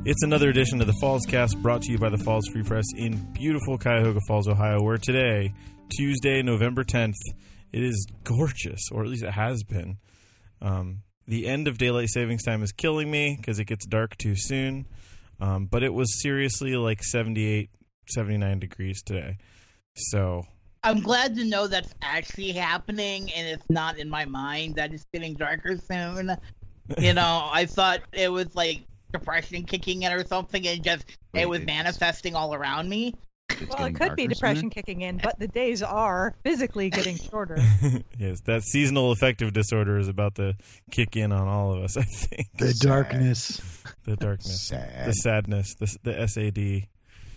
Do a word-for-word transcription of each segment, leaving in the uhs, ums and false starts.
It's another edition of the Falls Cast brought to you by the Falls Free Press in beautiful Cuyahoga Falls, Ohio, where today, Tuesday, November tenth, it is gorgeous, or at least it has been. Um, the end of daylight savings time is killing me because it gets dark too soon, um, but it was seriously like seventy-eight, seventy-nine degrees today. So I'm glad to know that's actually happening and it's not in my mind that it's getting darker soon. You know, I thought it was like depression kicking in or something, and just Wait, it was manifesting all around me. Well, it could be depression soon. kicking in, but the days are physically getting shorter. Yes, that seasonal affective disorder is about to kick in on all of us, I think. The darkness. The darkness. Sad. The sadness. The, the S A D.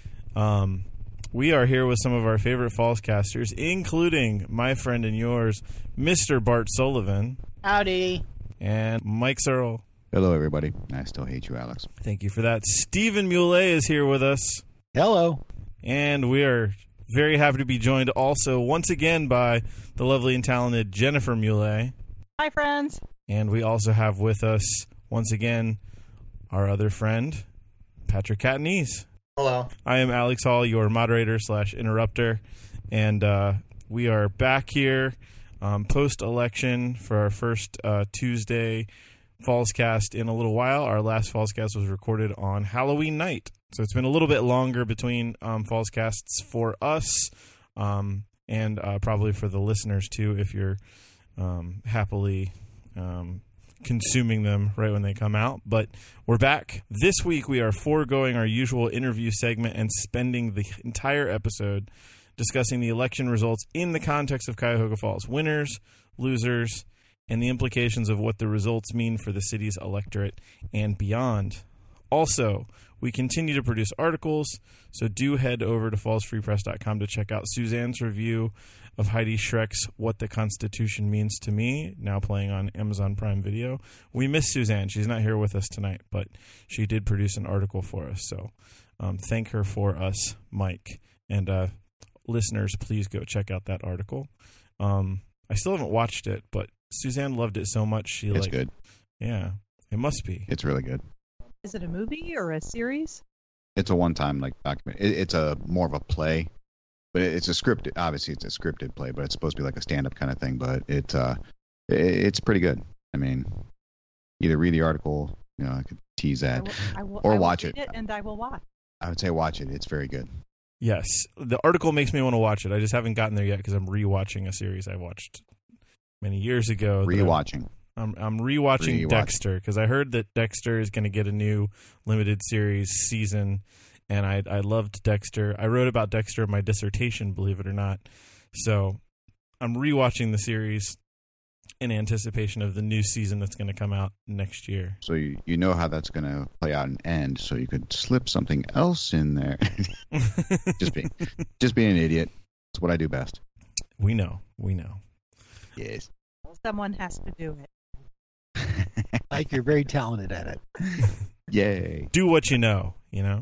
Um, we are here with some of our favorite Falls casters, including my friend and yours, Mister Bart Sullivan. Howdy. And Mike Searle. Hello, everybody. I still hate you, Alex. Thank you for that. Stephen Muley is here with us. Hello. And we are very happy to be joined also once again by the lovely and talented Jennifer Muley. Hi, friends. And we also have with us once again our other friend, Patrick Catanese. Hello. I am Alex Hall, your moderator slash interrupter, and uh, we are back here um, post-election for our first uh, Tuesday Falls Cast in a little while. Our last Falls Cast was recorded on Halloween night, so it's been a little bit longer between um, Falls Casts for us, um, and uh, probably for the listeners too, if you're um, happily um, consuming them right when they come out. But we're back. This week we are foregoing our usual interview segment and spending the entire episode discussing the election results in the context of Cuyahoga Falls, winners, losers, and the implications of what the results mean for the city's electorate and beyond. Also, we continue to produce articles, so do head over to falls free press dot com to check out Suzanne's review of Heidi Schreck's What the Constitution Means to Me, now playing on Amazon Prime Video. We miss Suzanne. She's not here with us tonight, but she did produce an article for us, so um, thank her for us, Mike. And uh, listeners, please go check out that article. Um, I still haven't watched it, but Suzanne loved it so much. She it's like, good. Yeah, it must be. It's really good. Is it a movie or a series? It's a one-time like document. It, it's a more of a play, but it, it's a scripted. Obviously, it's a scripted play, but it's supposed to be like a stand-up kind of thing. But it, uh, it it's pretty good. I mean, either read the article, you know, I could tease that, I will, I will, or I will watch read it. it. And I will watch. I would say watch it. It's very good. Yes, the article makes me want to watch it. I just haven't gotten there yet because I'm rewatching a series I watched many years ago. Rewatching. I'm I'm rewatching Rewatch. Dexter because I heard that Dexter is going to get a new limited series season, and I I loved Dexter. I wrote about Dexter in my dissertation, believe it or not. So I'm rewatching the series in anticipation of the new season that's going to come out next year. So you, you know how that's going to play out and end, so you could slip something else in there. just being just being an idiot. That's what I do best. We know. We know. Yes. Someone has to do it. Like you're very talented at it. Yay. Do what you know, you know?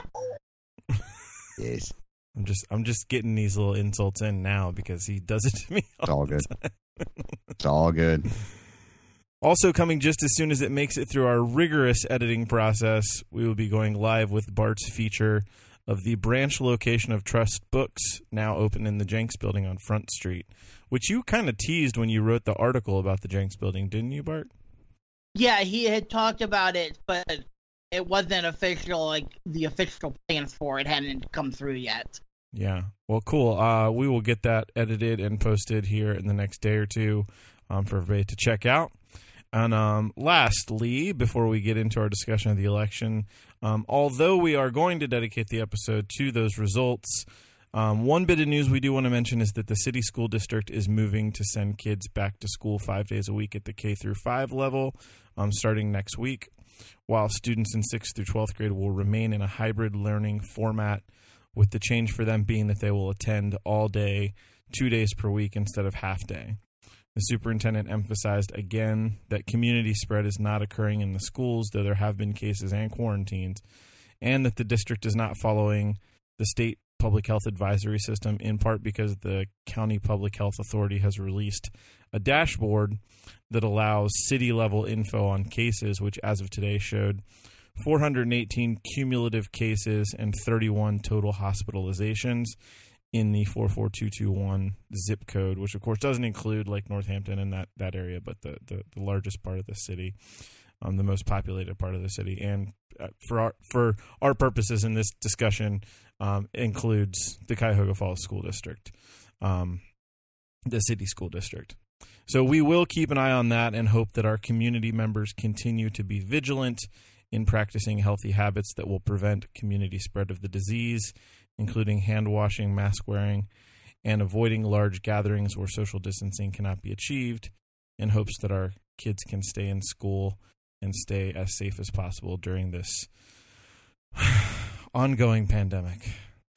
Yes. I'm just I'm just getting these little insults in now because he does it to me all It's all the good. time. It's all good. Also coming just as soon as it makes it through our rigorous editing process, we will be going live with Bart's feature of the branch location of Trust Books, now open in the Jenks building on Front Street, which you kind of teased when you wrote the article about the Jenks building, didn't you, Bart? Yeah, he had talked about it, but it wasn't official, like the official plans for it hadn't come through yet. Yeah. Well, cool. Uh, we will get that edited and posted here in the next day or two um, for everybody to check out. And um, lastly, before we get into our discussion of the election, um, although we are going to dedicate the episode to those results, um, one bit of news we do want to mention is that the city school district is moving to send kids back to school five days a week at the K through five level um, starting next week, while students in sixth through twelfth grade will remain in a hybrid learning format, with the change for them being that they will attend all day, two days per week instead of half day. The superintendent emphasized again that community spread is not occurring in the schools, though there have been cases and quarantines, and that the district is not following the state public health advisory system, in part because the county public health authority has released a dashboard that allows city-level info on cases, which as of today showed four hundred eighteen cumulative cases and thirty-one total hospitalizations in the four four two two one zip code, which of course doesn't include like Northampton and that, that area, but the, the, the largest part of the city, um, the most populated part of the city. And uh, for our, for our purposes in this discussion, um, includes the Cuyahoga Falls School District, um, the city school district. So we will keep an eye on that and hope that our community members continue to be vigilant in practicing healthy habits that will prevent community spread of the disease, including hand washing, mask wearing, and avoiding large gatherings where social distancing cannot be achieved, in hopes that our kids can stay in school and stay as safe as possible during this ongoing pandemic.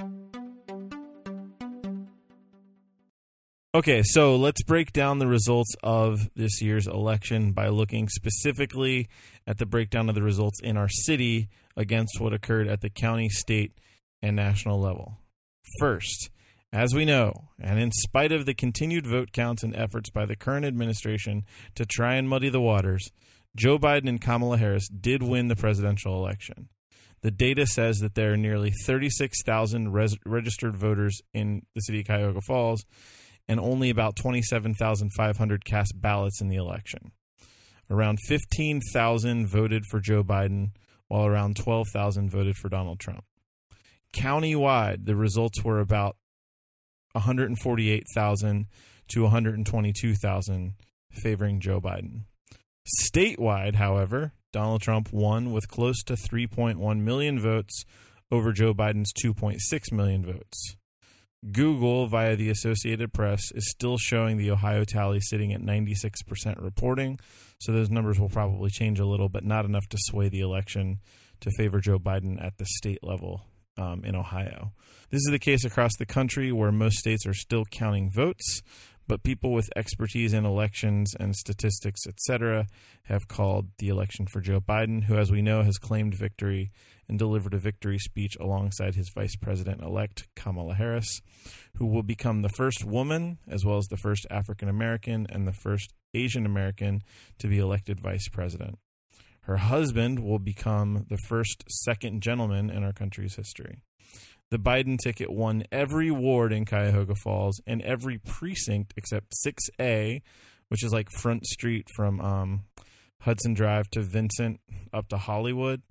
Okay, so let's break down the results of this year's election by looking specifically at the breakdown of the results in our city against what occurred at the county, state, and national level. First, as we know, and in spite of the continued vote counts and efforts by the current administration to try and muddy the waters, Joe Biden and Kamala Harris did win the presidential election. The data says that there are nearly thirty-six thousand res- registered voters in the city of Cuyahoga Falls, and only about twenty-seven thousand five hundred cast ballots in the election. Around fifteen thousand voted for Joe Biden, while around twelve thousand voted for Donald Trump. Countywide, the results were about one hundred forty-eight thousand to one hundred twenty-two thousand favoring Joe Biden. Statewide, however, Donald Trump won with close to three point one million votes over Joe Biden's two point six million votes. Google, via the Associated Press, is still showing the Ohio tally sitting at ninety-six percent reporting, so those numbers will probably change a little, but not enough to sway the election to favor Joe Biden at the state level um, in Ohio. This is the case across the country, where most states are still counting votes, but people with expertise in elections and statistics, et cetera, have called the election for Joe Biden, who, as we know, has claimed victory and delivered a victory speech alongside his vice president-elect, Kamala Harris, who will become the first woman, as well as the first African-American and the first Asian-American to be elected vice president. Her husband will become the first second gentleman in our country's history. The Biden ticket won every ward in Cuyahoga Falls and every precinct except six A, which is like Front Street from um, Hudson Drive to Vincent up to Hollywood.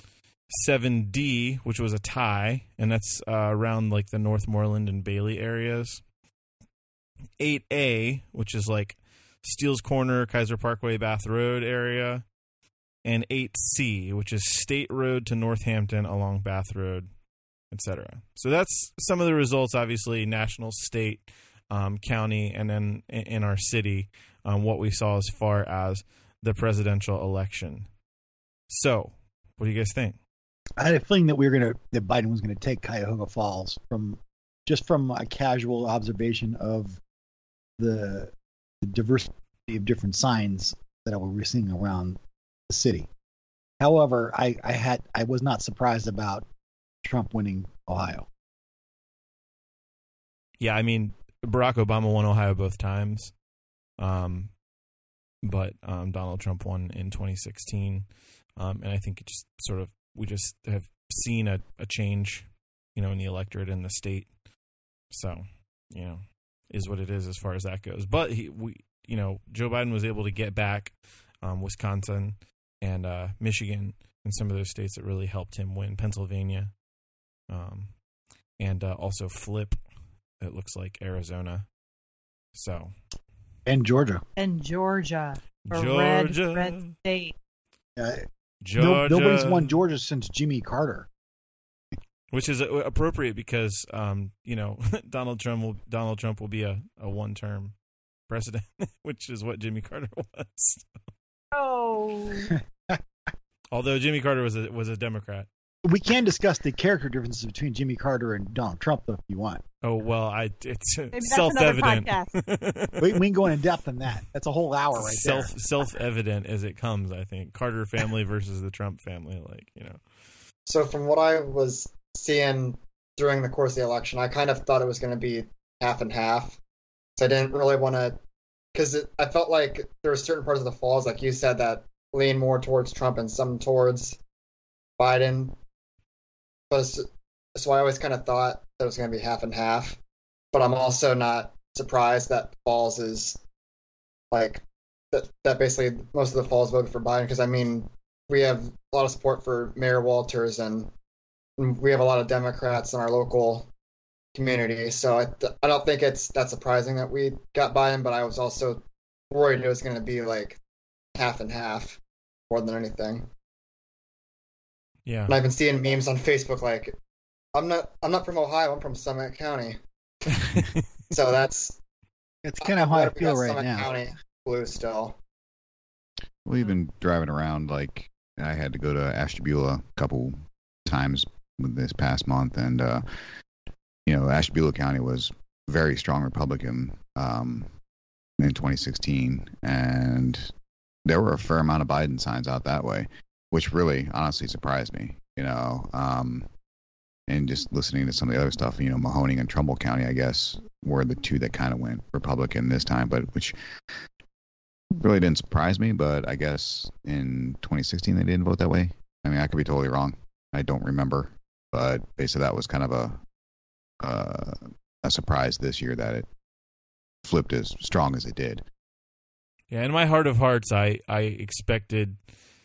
seven D, which was a tie, and that's uh, around like the Northmoreland and Bailey areas. eight A, which is like Steele's Corner, Kaiser Parkway, Bath Road area. And eight C, which is State Road to Northampton along Bath Road, et cetera. So that's some of the results, obviously, national, state, um, county, and then in our city, um, what we saw as far as the presidential election. So, what do you guys think? I had a feeling that we were gonna that Biden was gonna take Cuyahoga Falls from just from a casual observation of the, the diversity of different signs that we were seeing around the city. However, I, I had I was not surprised about Trump winning Ohio. Yeah, I mean, Barack Obama won Ohio both times, um, but um, Donald Trump won in twenty sixteen, um, and I think it just sort of we just have seen a, a change, you know, in the electorate in the state. So, you know, is what it is as far as that goes. But he, we, you know, Joe Biden was able to get back um, Wisconsin and uh, Michigan and some of those states that really helped him win. Pennsylvania, um, and uh, also flip. It looks like Arizona. So And Georgia. And Georgia. A Georgia. Red, red state. Uh, Georgia. no, nobody's won Georgia since Jimmy Carter. Which is appropriate because, um, you know, Donald Trump will Donald Trump will be a, a one-term president, which is what Jimmy Carter was. Oh. Although Jimmy Carter was a was a Democrat. We can discuss the character differences between Jimmy Carter and Donald Trump, though, if you want. Oh well, I it's Maybe that's self-evident. another podcast. we, we can go in depth on that. That's a whole hour right Self there. self-evident as it comes. I think Carter family versus the Trump family, like you know. So from what I was seeing during the course of the election, I kind of thought it was going to be half and half. So I didn't really want to, because I felt like there were certain parts of the falls, like you said, that lean more towards Trump and some towards Biden. But so I always kind of thought that it was going to be half and half. But I'm also not surprised that Falls is like that. That basically most of the Falls voted for Biden because I mean we have a lot of support for Mayor Walters and we have a lot of Democrats in our local community. So I, I don't think it's that surprising that we got Biden. But I was also worried it was going to be like half and half more than anything. Yeah. And I've been seeing memes on Facebook like, I'm not I'm not from Ohio, I'm from Summit County. So that's it's kind of how I feel right Summit now. County blue still. We've been driving around, like, I had to go to Ashtabula a couple times this past month, and, uh, you know, Ashtabula County was very strong Republican um, in twenty sixteen, and there were a fair amount of Biden signs out that way, which really, honestly, surprised me, you know, um, and just listening to some of the other stuff, you know, Mahoning and Trumbull County, I guess, were the two that kind of went Republican this time, but which really didn't surprise me, but I guess in twenty sixteen they didn't vote that way. I mean, I could be totally wrong. I don't remember, but basically that was kind of a uh, a surprise this year that it flipped as strong as it did. Yeah, in my heart of hearts, I, I expected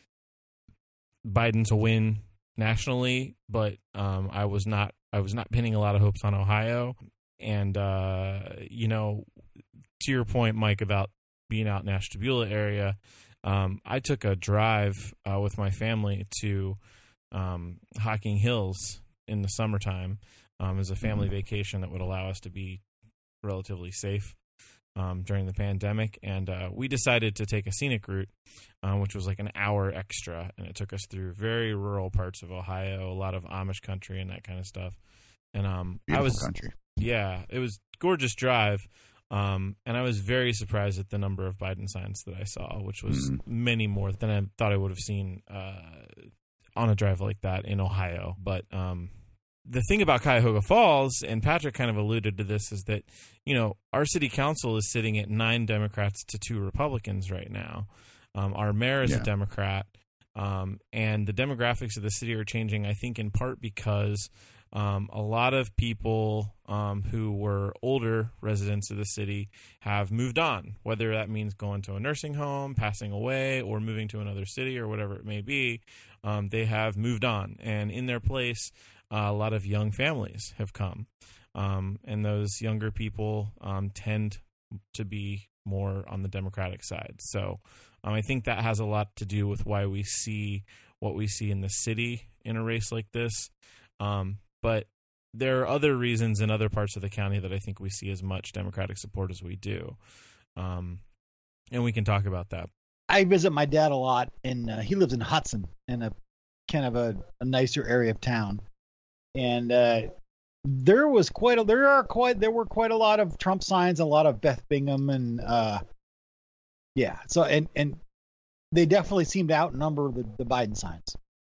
Biden to win nationally, but um, I was not I was not pinning a lot of hopes on Ohio. And uh, you know, to your point, Mike, about being out in Ashtabula area, um, I took a drive uh, with my family to um, Hocking Hills in the summertime um, as a family mm-hmm. vacation that would allow us to be relatively safe um, during the pandemic. And uh, we decided to take a scenic route, um, which was like an hour extra, and it took us through very rural parts of Ohio, a lot of Amish country and that kind of stuff. And um, Beautiful I was, country. yeah, it was a gorgeous drive. Um, and I was very surprised at the number of Biden signs that I saw, which was mm-hmm. many more than I thought I would have seen uh, on a drive like that in Ohio. But um, the thing about Cuyahoga Falls, and Patrick kind of alluded to this, is that, you know, our city council is sitting at nine Democrats to two Republicans right now. Um, our mayor is yeah. a Democrat, um, and the demographics of the city are changing, I think, in part because Um, a lot of people um, who were older residents of the city have moved on, whether that means going to a nursing home, passing away, or moving to another city or whatever it may be. Um, they have moved on, and in their place, uh, a lot of young families have come. Um, and those younger people um, tend to be more on the Democratic side. So um, I think that has a lot to do with why we see what we see in the city in a race like this. Um, But there are other reasons in other parts of the county that I think we see as much Democratic support as we do. Um, and we can talk about that. I visit my dad a lot, and uh, he lives in Hudson, in a kind of a, a nicer area of town. And uh, there was quite a there are quite there were quite a lot of Trump signs, a lot of Beth Bingham, and uh, yeah. So and and they definitely seem to outnumber the, the Biden signs.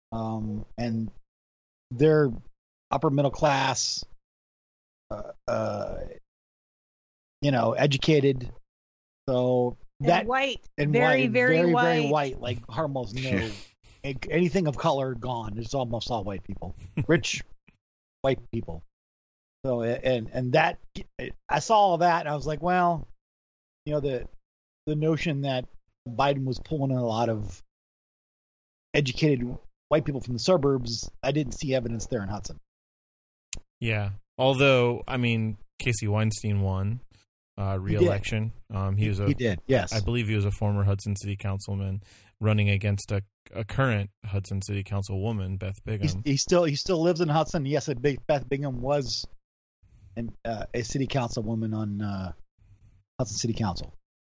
Um, and they're upper middle class, uh, uh, you know, educated. So that and white, and very, white, very, very, white. very white. Like almost no anything of color gone. It's almost all white people, rich white people. So and and that I saw all that, and I was like, well, you know, the the notion that Biden was pulling in a lot of educated white people from the suburbs, I didn't see evidence there in Hudson. Yeah. Although, I mean, Casey Weinstein won uh, re-election. He, um, he was a, he did, yes. I believe he was a former Hudson City Councilman running against a, a current Hudson City Councilwoman, Beth Bingham. He's, he still he still lives in Hudson. Yes, Beth Bingham was an, uh, a city councilwoman on uh, Hudson City Council.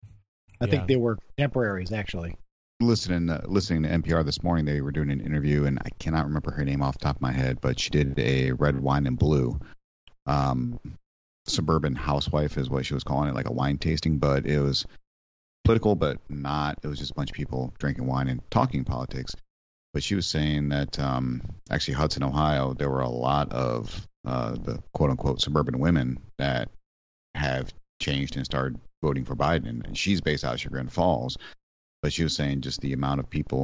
I yeah. think they were temporaries, actually. Listening, uh, listening to N P R this morning, they were doing an interview, and I cannot remember her name off the top of my head, but she did a red wine and blue. Um, suburban housewife is what she was calling it, like a wine tasting, but it was political, but not. It was just a bunch of people drinking wine and talking politics. But she was saying that um, actually Hudson, Ohio, there were a lot of uh, the quote-unquote suburban women that have changed and started voting for Biden, and she's based out of Chagrin Falls. But she was saying just the amount of people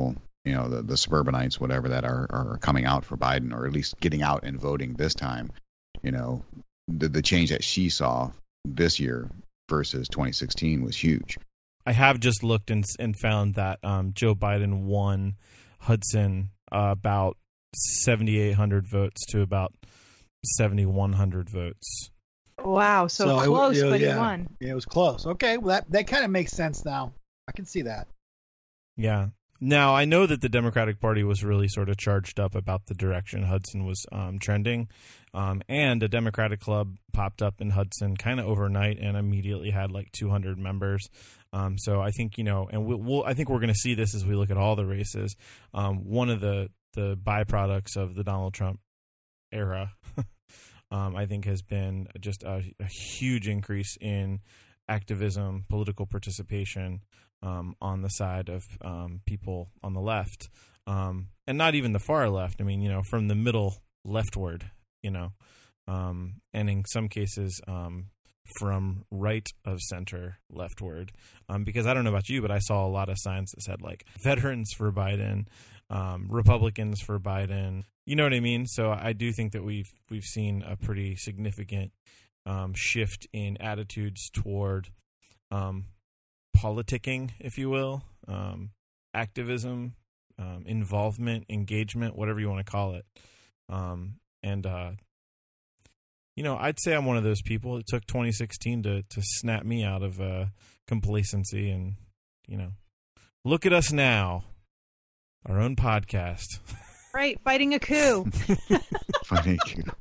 you know, the, the suburbanites, whatever, that are, are coming out for Biden, or at least getting out and voting this time, you know, the, the change that she saw this year versus twenty sixteen was huge. I have just looked and, and found that um, Joe Biden won Hudson uh, about seventy-eight hundred votes to about seventy-one hundred votes. Wow, so, So it- close, yeah, but yeah. he won. Yeah, it was close. Okay, well that that kind of makes sense now. I can see that. Yeah. Now, I know that the Democratic Party was really sort of charged up about the direction Hudson was um, trending, um, and a Democratic club popped up in Hudson kind of overnight and immediately had like two hundred members. Um, so I think, you know, and we'll, we'll I think we're going to see this as we look at all the races. Um, one of the, the byproducts of the Donald Trump era, um, I think, has been just a, a huge increase in activism, political participation, Um, on the side of um, people on the left, um, and not even the far left. I mean, you know, from the middle leftward, you know, um, and in some cases um, from right of center leftward. Um, because I don't know about you, but I saw a lot of signs that said like veterans for Biden, um, Republicans for Biden. You know what I mean? So I do think that we've we've seen a pretty significant um, shift in attitudes toward Um, politicking, if you will, um, activism, um, involvement, engagement, whatever you want to call it. Um, and, uh, you know, I'd say I'm one of those people. It took twenty sixteen to, to snap me out of uh, complacency and, you know, look at us now, our own podcast. Right, fighting a coup. Funny.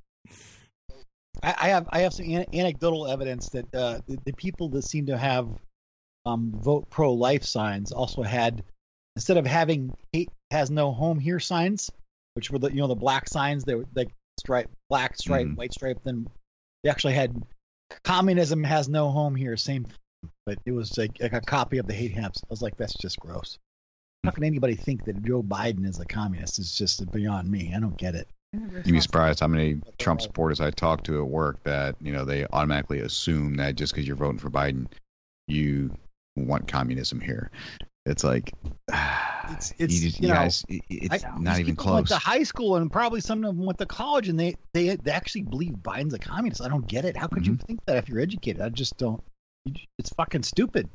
I, I have I have some an- anecdotal evidence that uh, the, the people that seem to have um, vote pro-life signs also had, instead of having hate has no home here signs, which were the you know the black signs, they were like stripe, black stripe, Mhm. white stripe. Then they actually had communism has no home here, same thing, but it was like, like a copy of the hate hams. I was like, that's just gross. How can anybody think that Joe Biden is a communist? It's just beyond me. I don't get it. You'd be surprised how many Trump supporters I talk to at work that, you know, they automatically assume that just because you're voting for Biden, you want communism here. It's like, It's it's you, just, you you know, guys, it- it's I- not these even people went close. to high school, and probably some of them went to college, and they they, they actually believe Biden's a communist. I don't get it. How could you Mm-hmm. think that if you're educated? I just don't. It's fucking stupid.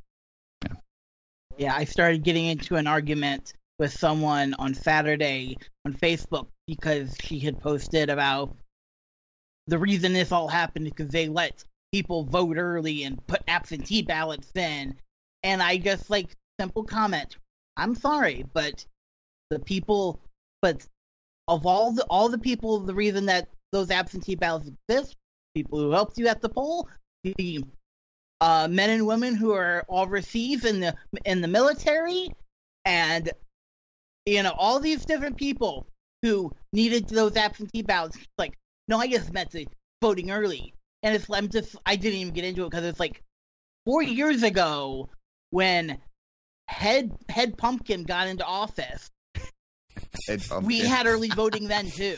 Yeah, I started getting into an argument with someone on Saturday on Facebook because she had posted about the reason this all happened is because they let people vote early and put absentee ballots in. And I just, like, simple comment, I'm sorry, but the people, but of all the all the people, the reason that those absentee ballots exist, people who helped you at the poll, the uh, men and women who are overseas in the in the military, and you know all these different people who needed those absentee ballots. Like, no, I just meant the voting early, and it's I'm just I didn't even get into it because it's like four years ago when Head Head Pumpkin got into office. It- um, We it- had early voting then too,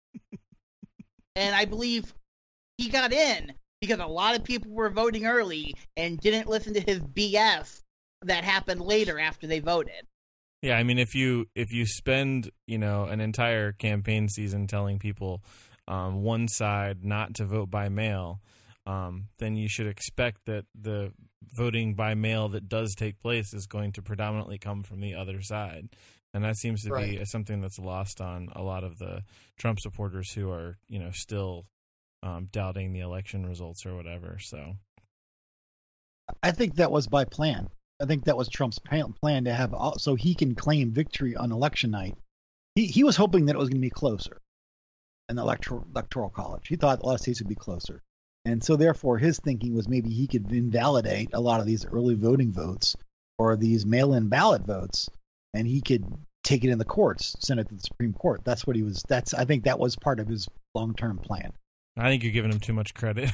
and I believe he got in because a lot of people were voting early and didn't listen to his B S that happened later after they voted. Yeah, I mean, if you if you spend you know an entire campaign season telling people um, one side not to vote by mail, um, then you should expect that the voting by mail that does take place is going to predominantly come from the other side, and that seems to be Right. something that's lost on a lot of the Trump supporters who are you know still um, doubting the election results or whatever. So I think that was by plan. I think that was Trump's pa- plan to have all, so he can claim victory on election night. He he was hoping that it was going to be closer in the electoral electoral college. He thought a lot of states would be closer, and so therefore his thinking was maybe he could invalidate a lot of these early voting votes or these mail-in ballot votes, and he could take it in the courts, send it to the Supreme Court. That's what he was. That's I think that was part of his long-term plan. I think you're giving him too much credit.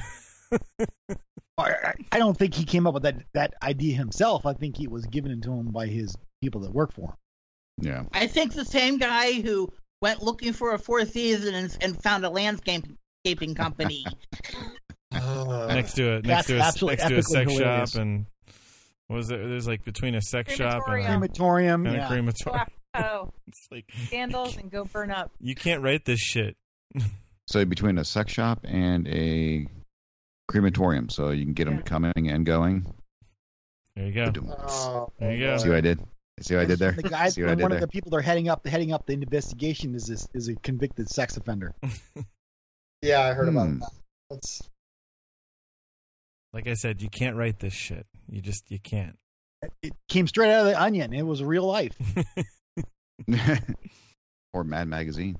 I I don't think he came up with that, that idea himself. I think it was given to him by his people that work for him. yeah. I think the same guy who went looking for a fourth season and, and found a landscaping company. Uh, next to a next That's to a, absolutely next to a epically sex hilarious. shop and what was it? There's like between a sex shop and a, Crematorium. Crematorium, and a yeah. crematorium. Oh, like Candles and go burn up. you can't write this shit. So between a sex shop and a crematorium, so you can get them Yeah. coming and going. There you go. Oh, There you go. See what I did? See what I did there? The guy, See what I one did of there? the people that are heading up, heading up the investigation is this, is a convicted sex offender. yeah, I heard Hmm. about that. That's Like I said, you can't write this shit. You just you can't. It came straight out of the Onion. It was real life. Or Mad Magazine.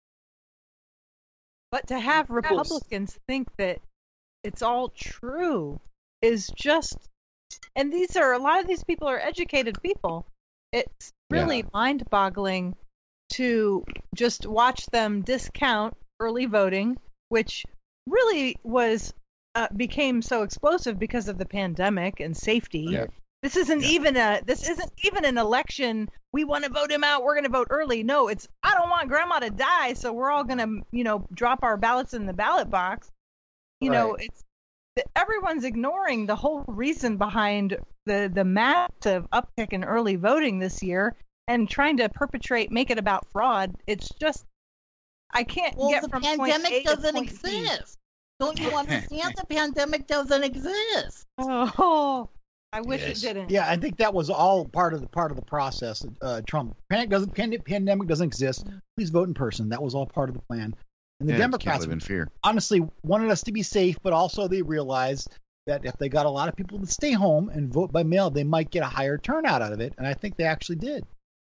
But to have Republicans think that it's all true is just, and these are, a lot of these people are educated people. It's really Yeah. mind-boggling to just watch them discount early voting, which really was, uh, became so explosive because of the pandemic and safety. Yeah. This isn't Yeah. even a, this isn't even an election. We want to vote him out. We're going to vote early. No, it's, I don't want grandma to die. So we're all going to, you know, drop our ballots in the ballot box. You know, Right. it's, everyone's ignoring the whole reason behind the, the massive uptick in early voting this year and trying to perpetrate, make it about fraud. It's just, I can't Well, get the from point A pandemic to doesn't point B. exist. Don't you understand? The pandemic doesn't exist. Oh, I wish Yes. it didn't. Yeah, I think that was all part of the part of the process. Uh, Trump panic doesn't pand- pandemic doesn't exist. Please vote in person. That was all part of the plan. And the Yeah, you can't Democrats live in fear. honestly wanted us to be safe, but also they realized that if they got a lot of people to stay home and vote by mail, they might get a higher turnout out of it. And I think they actually did.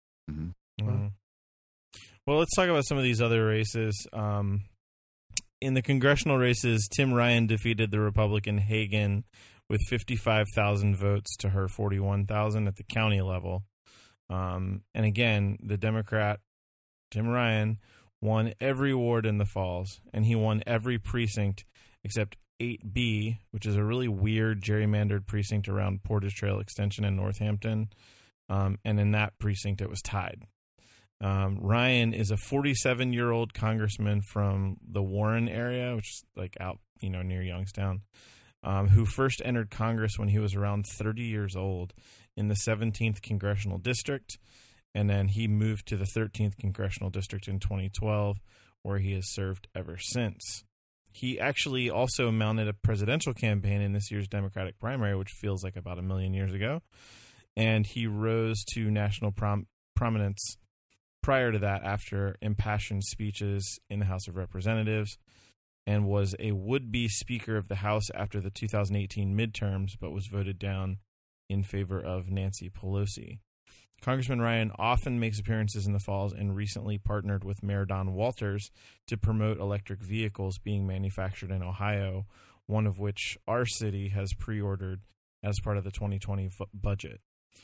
Mhm. Well, let's talk about some of these other races. Um, in the congressional races, Tim Ryan defeated the Republican Hagan with fifty-five thousand votes to her forty-one thousand at the county level. Um, and again, the Democrat, Tim Ryan, won every ward in the Falls, and he won every precinct except eight B, which is a really weird gerrymandered precinct around Portage Trail Extension in Northampton. Um, and in that precinct, it was tied. Um, Ryan is a forty-seven-year-old congressman from the Warren area, which is like out, you know, near Youngstown, um, who first entered Congress when he was around thirty years old in the seventeenth Congressional District. And then he moved to the thirteenth Congressional District in twenty twelve, where he has served ever since. He actually also mounted a presidential campaign in this year's Democratic primary, which feels like about a million years ago. And he rose to national prom- prominence prior to that after impassioned speeches in the House of Representatives, and was a would-be Speaker of the House after the two thousand eighteen midterms, but was voted down in favor of Nancy Pelosi. Congressman Ryan often makes appearances in the Falls and recently partnered with Mayor Don Walters to promote electric vehicles being manufactured in Ohio, one of which our city has pre-ordered as part of the twenty twenty f- budget.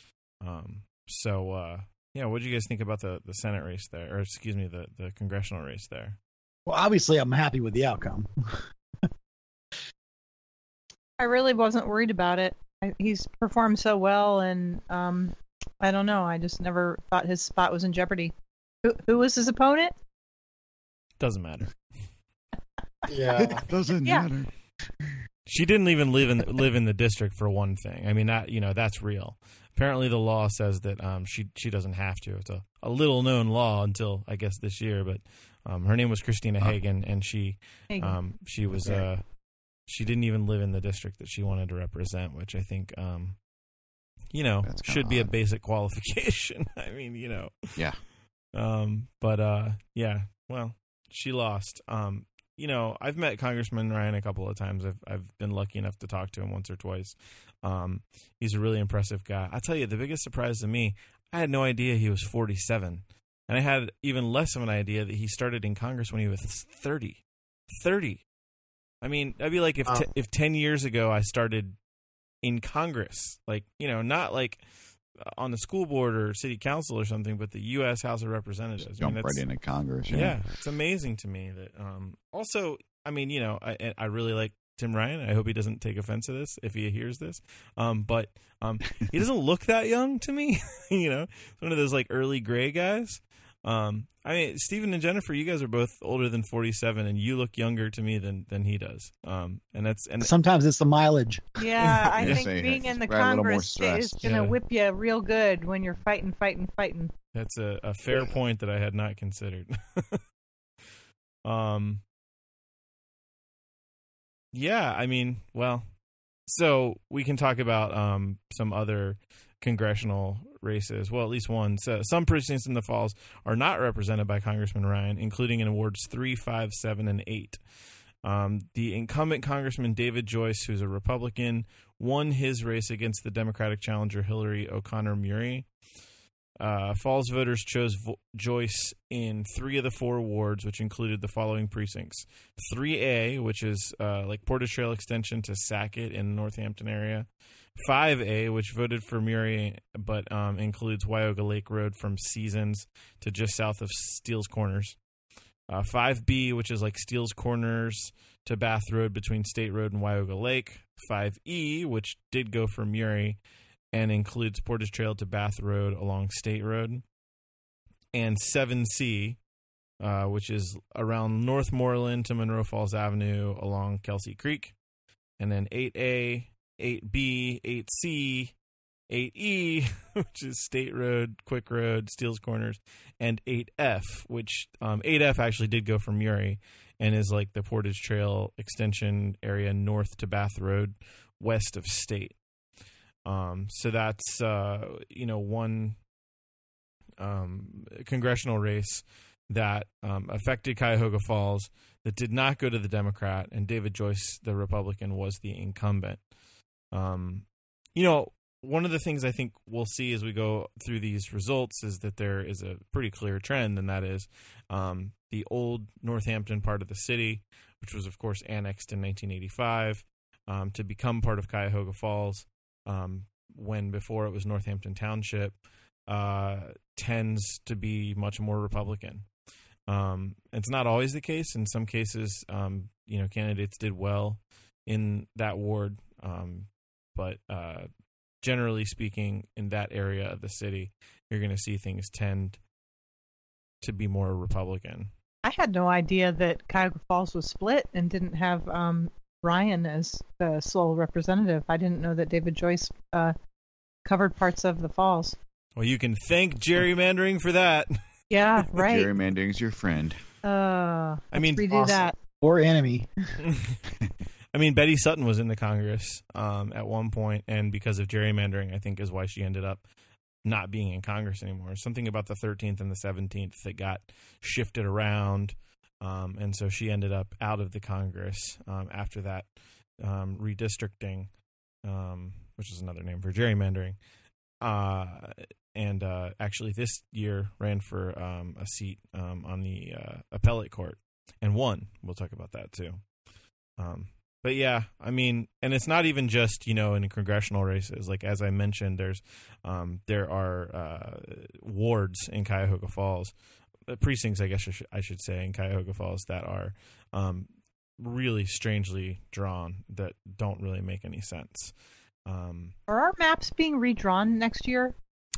Um, so, uh, yeah, what did you guys think about the, the Senate race there, or excuse me, the, the congressional race there? Well, obviously, I'm happy with the outcome. I really wasn't worried about it. I, he's performed so well, and um, I don't know. I just never thought his spot was in jeopardy. Who, who was his opponent? Doesn't matter. yeah. It doesn't Yeah. matter. She didn't even live in live in the district for one thing. I mean, that you know that's real. Apparently, the law says that um, she she doesn't have to. It's a, a little known law until I guess this year. But um, her name was Christina Hagan, and she Hagan. um, she was uh, she didn't even live in the district that she wanted to represent, which I think um, you know That's kinda should be a odd. basic qualification. I mean, you know. Yeah. Um, but uh, yeah, well, she lost. Um, you know, I've met Congressman Ryan a couple of times. I've I've been lucky enough to talk to him once or twice. Um, he's a really impressive guy. I tell you, the biggest surprise to me, I had no idea he was forty-seven, and I had even less of an idea that he started in Congress when he was thirty. thirty. I mean, that'd be like if Wow. t- if ten years ago I started in Congress, like you know, not like on the school board or city council or something, but the U S House of Representatives. I mean, Jump that's- right into Congress. yeah. Yeah. It's amazing to me that. Um, also, I mean, you know, I, I really like Tim Ryan. I hope he doesn't take offense to this if he hears this. Um, but um, he doesn't look that young to me. You know, one of those like early gray guys. Um, I mean, Stephen and Jennifer, you guys are both older than forty-seven, and you look younger to me than than he does. Um, and that's and Sometimes it's the mileage. Yeah, I Yeah. think Say, being in the right, a little more Congress is stress. going to Yeah. whip you real good when you're fighting, fighting, fighting. that's a, a fair point that I had not considered. um, yeah, I mean, well, so we can talk about um some other congressional races. Well, at least one. So some precincts in the Falls are not represented by Congressman Ryan, including in wards three, five, seven, and eight. Um, the incumbent Congressman David Joyce, who's a Republican, won his race against the Democratic challenger Hillary O'Connor Murray. Uh, Falls voters chose Vo- Joyce in three of the four wards, which included the following precincts: three A, which is uh, like Portage Trail Extension to Sackett in the Northampton area; five A, which voted for Murray but um, includes Wyoga Lake Road from Seasons to just south of Steele's Corners; uh, five B, which is like Steele's Corners to Bath Road between State Road and Wyoga Lake; five E, which did go for Murray and includes Portage Trail to Bath Road along State Road; and seven C, uh, which is around Northmoreland to Monroe Falls Avenue along Kelsey Creek; and then eight A, eight B, eight C, eight E, which is State Road, Quick Road, Steele's Corners, and eight F, which um, eight F actually did go from Murray and is like the Portage Trail extension area north to Bath Road, west of State. Um, so that's, uh, you know, one um, congressional race that um, affected Cuyahoga Falls that did not go to the Democrat, and David Joyce, the Republican, was the incumbent. Um, you know, one of the things I think we'll see as we go through these results is that there is a pretty clear trend, and that is um, the old Northampton part of the city, which was, of course, annexed in nineteen eighty-five um, to become part of Cuyahoga Falls. Um, when before it was Northampton Township, uh, tends to be much more Republican. Um, it's not always the case. In some cases, um, you know, candidates did well in that ward, um, but uh, generally speaking, in that area of the city, you're going to see things tend to be more Republican. I had no idea that Cuyahoga Falls was split and didn't have um, Ryan as the sole representative. I didn't know that David Joyce uh, covered parts of the Falls. Well, you can thank gerrymandering for that. Yeah, right. Gerrymandering's your friend. Uh, I mean, redo awesome. that. Or enemy. I mean, Betty Sutton was in the Congress um, at one point, and because of gerrymandering, I think is why she ended up not being in Congress anymore. Something about the thirteenth and the seventeenth that got shifted around. Um, and so she ended up out of the Congress um, after that um, redistricting, um, which is another name for gerrymandering. Uh, and uh, actually this year ran for um, a seat um, on the uh, appellate court and won. We'll talk about that too. Um, but yeah, I mean, and it's not even just, you know, in congressional races. Like, as I mentioned, there's um, there are uh, wards in Cuyahoga Falls, precincts, I guess I should, I should say, in Cuyahoga Falls that are um, really strangely drawn that don't really make any sense. Um, Are our maps being redrawn next year?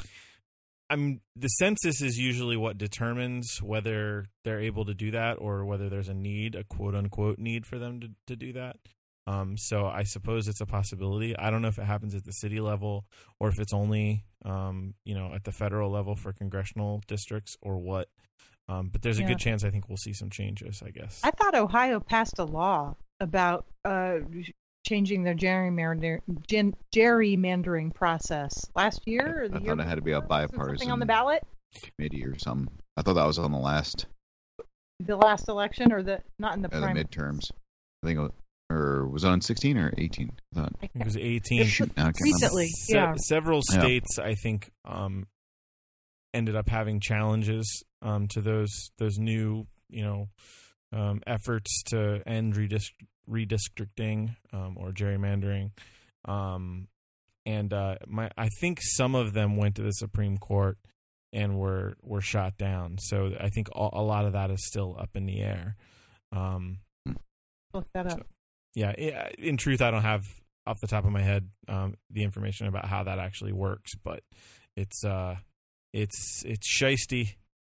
I mean, the census is usually what determines whether they're able to do that or whether there's a need, a quote unquote need for them to, to do that. Um, so I suppose it's a possibility. I don't know if it happens at the city level or if it's only, um, you know, at the federal level for congressional districts or what. Um, but there's a Yeah. good chance I think we'll see some changes, I guess. I thought Ohio passed a law about uh, changing their gerrymander, gen, gerrymandering process last year or the I year thought it had to be a before? Was there something on the bipartisan ballot, committee or something. I thought that was on the last the last election, or the not in the uh, the primary. midterms. I think, it was, or was it on sixteen or eighteen? I thought. I it was eighteen. Shoot, now I can't Recently, Se- yeah. Several Yeah. states, I think, um, ended up having challenges um, to those those new, you know, um, efforts to end redist- redistricting um, or gerrymandering, um, and uh, my I think some of them went to the Supreme Court and were were shot down. So I think a, a lot of that is still up in the air. Um, Look that up. So- yeah, i- in truth, I don't have off the top of my head um, the information about how that actually works, but it's uh, it's it's shisty.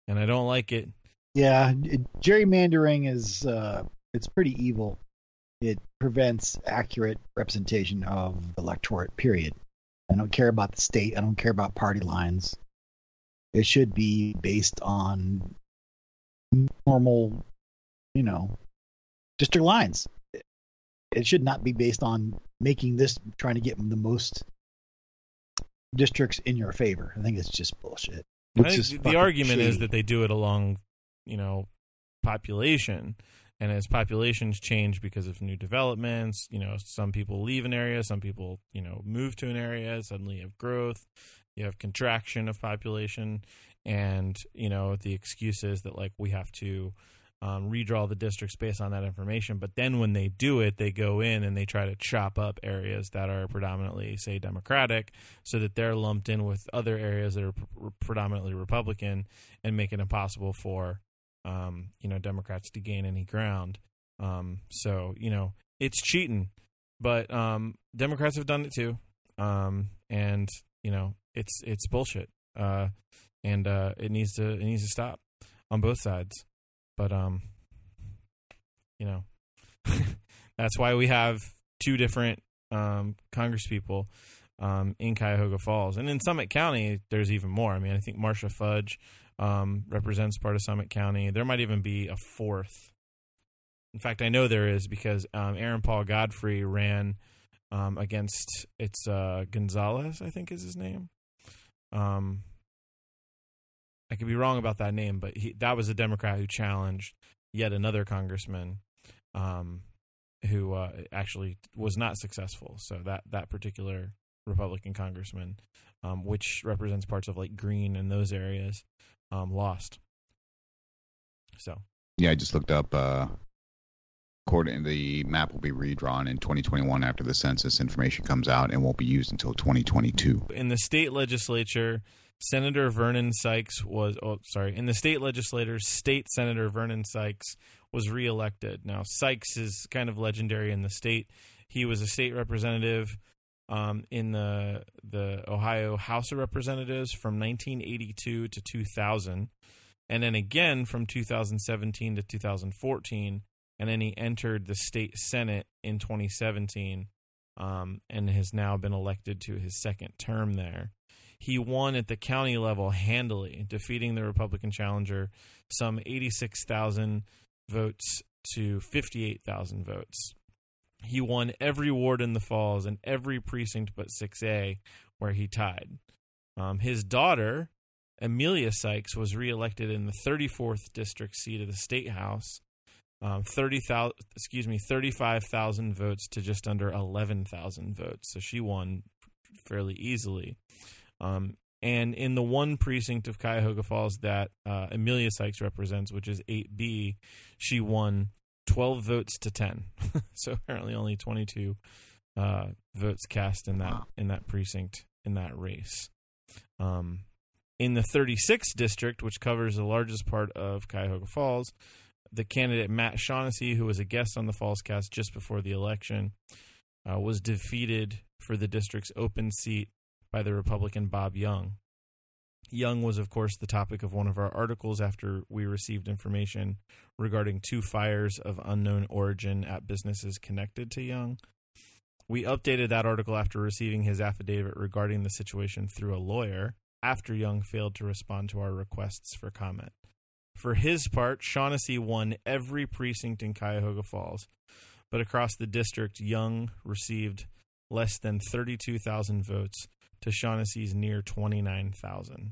and I don't like it. Yeah, it, gerrymandering is uh, it's pretty evil. It prevents accurate representation of the electorate, period. I don't care about the state. I don't care about party lines. It should be based on normal, you know, district lines. It should not be based on making this, trying to get the most districts in your favor. I think it's just bullshit. I It's think just the fucking argument is shady. that they do it along, you know, population. And as populations change because of new developments, you know, some people leave an area, some people, you know, move to an area, suddenly you have growth, you have contraction of population, and, you know, the excuse is that, like, we have to um, redraw the districts based on that information. But then when they do it, they go in and they try to chop up areas that are predominantly, say, Democratic, so that they're lumped in with other areas that are pr- predominantly Republican, and make it impossible for Um, you know, Democrats to gain any ground. Um, so, you know, it's cheating, but um, Democrats have done it too. Um, and, you know, it's it's bullshit. Uh, and uh, it needs to it needs to stop on both sides. But, um, you know, that's why we have two different um, congresspeople um, in Cuyahoga Falls. And in Summit County, there's even more. I mean, I think Marcia Fudge Um, represents part of Summit County. There might even be a fourth. In fact, I know there is, because um, Aaron Paul Godfrey ran um, against, it's uh, Gonzalez, I think is his name. Um, I could be wrong about that name, but he, that was a Democrat who challenged yet another congressman um, who uh, actually was not successful. So that, that particular Republican congressman, um, which represents parts of like Greene and those areas, Um, lost. So Yeah, I just looked up. Uh, according, the map will be redrawn in twenty twenty-one after the census information comes out, and won't be used until twenty twenty-two. in the state legislature, Senator Vernon Sykes was. Oh, sorry. In the state legislature, State Senator Vernon Sykes was reelected. Now, Sykes is kind of legendary in the state. He was a state representative Um, in the the Ohio House of Representatives from nineteen eighty-two to two thousand, and then again from two thousand seventeen to two thousand fourteen, and then he entered the state Senate in twenty seventeen, um, and has now been elected to his second term there. He won at the county level handily, defeating the Republican challenger some eighty-six thousand votes to fifty-eight thousand votes. He won every ward in the Falls and every precinct but six A, where he tied. Um, his daughter, Amelia Sykes, was reelected in the thirty-fourth district seat of the state house, um, thirty thousand, excuse me, thirty-five thousand votes to just under eleven thousand votes. So she won fairly easily. Um, and in the one precinct of Cuyahoga Falls that uh, Amelia Sykes represents, which is eight B, she won twelve votes to ten. So apparently only twenty-two uh, votes cast in that Wow. in that precinct, in that race. Um, in the thirty-sixth district, which covers the largest part of Cuyahoga Falls, the candidate Matt Shaughnessy, who was a guest on the Falls Cast just before the election, uh, was defeated for the district's open seat by the Republican Bob Young. Young was, of course, the topic of one of our articles after we received information regarding two fires of unknown origin at businesses connected to Young. We updated that article after receiving his affidavit regarding the situation through a lawyer after Young failed to respond to our requests for comment. For his part, Shaughnessy won every precinct in Cuyahoga Falls, but across the district, Young received less than thirty-two thousand votes to Shaughnessy's near twenty-nine thousand.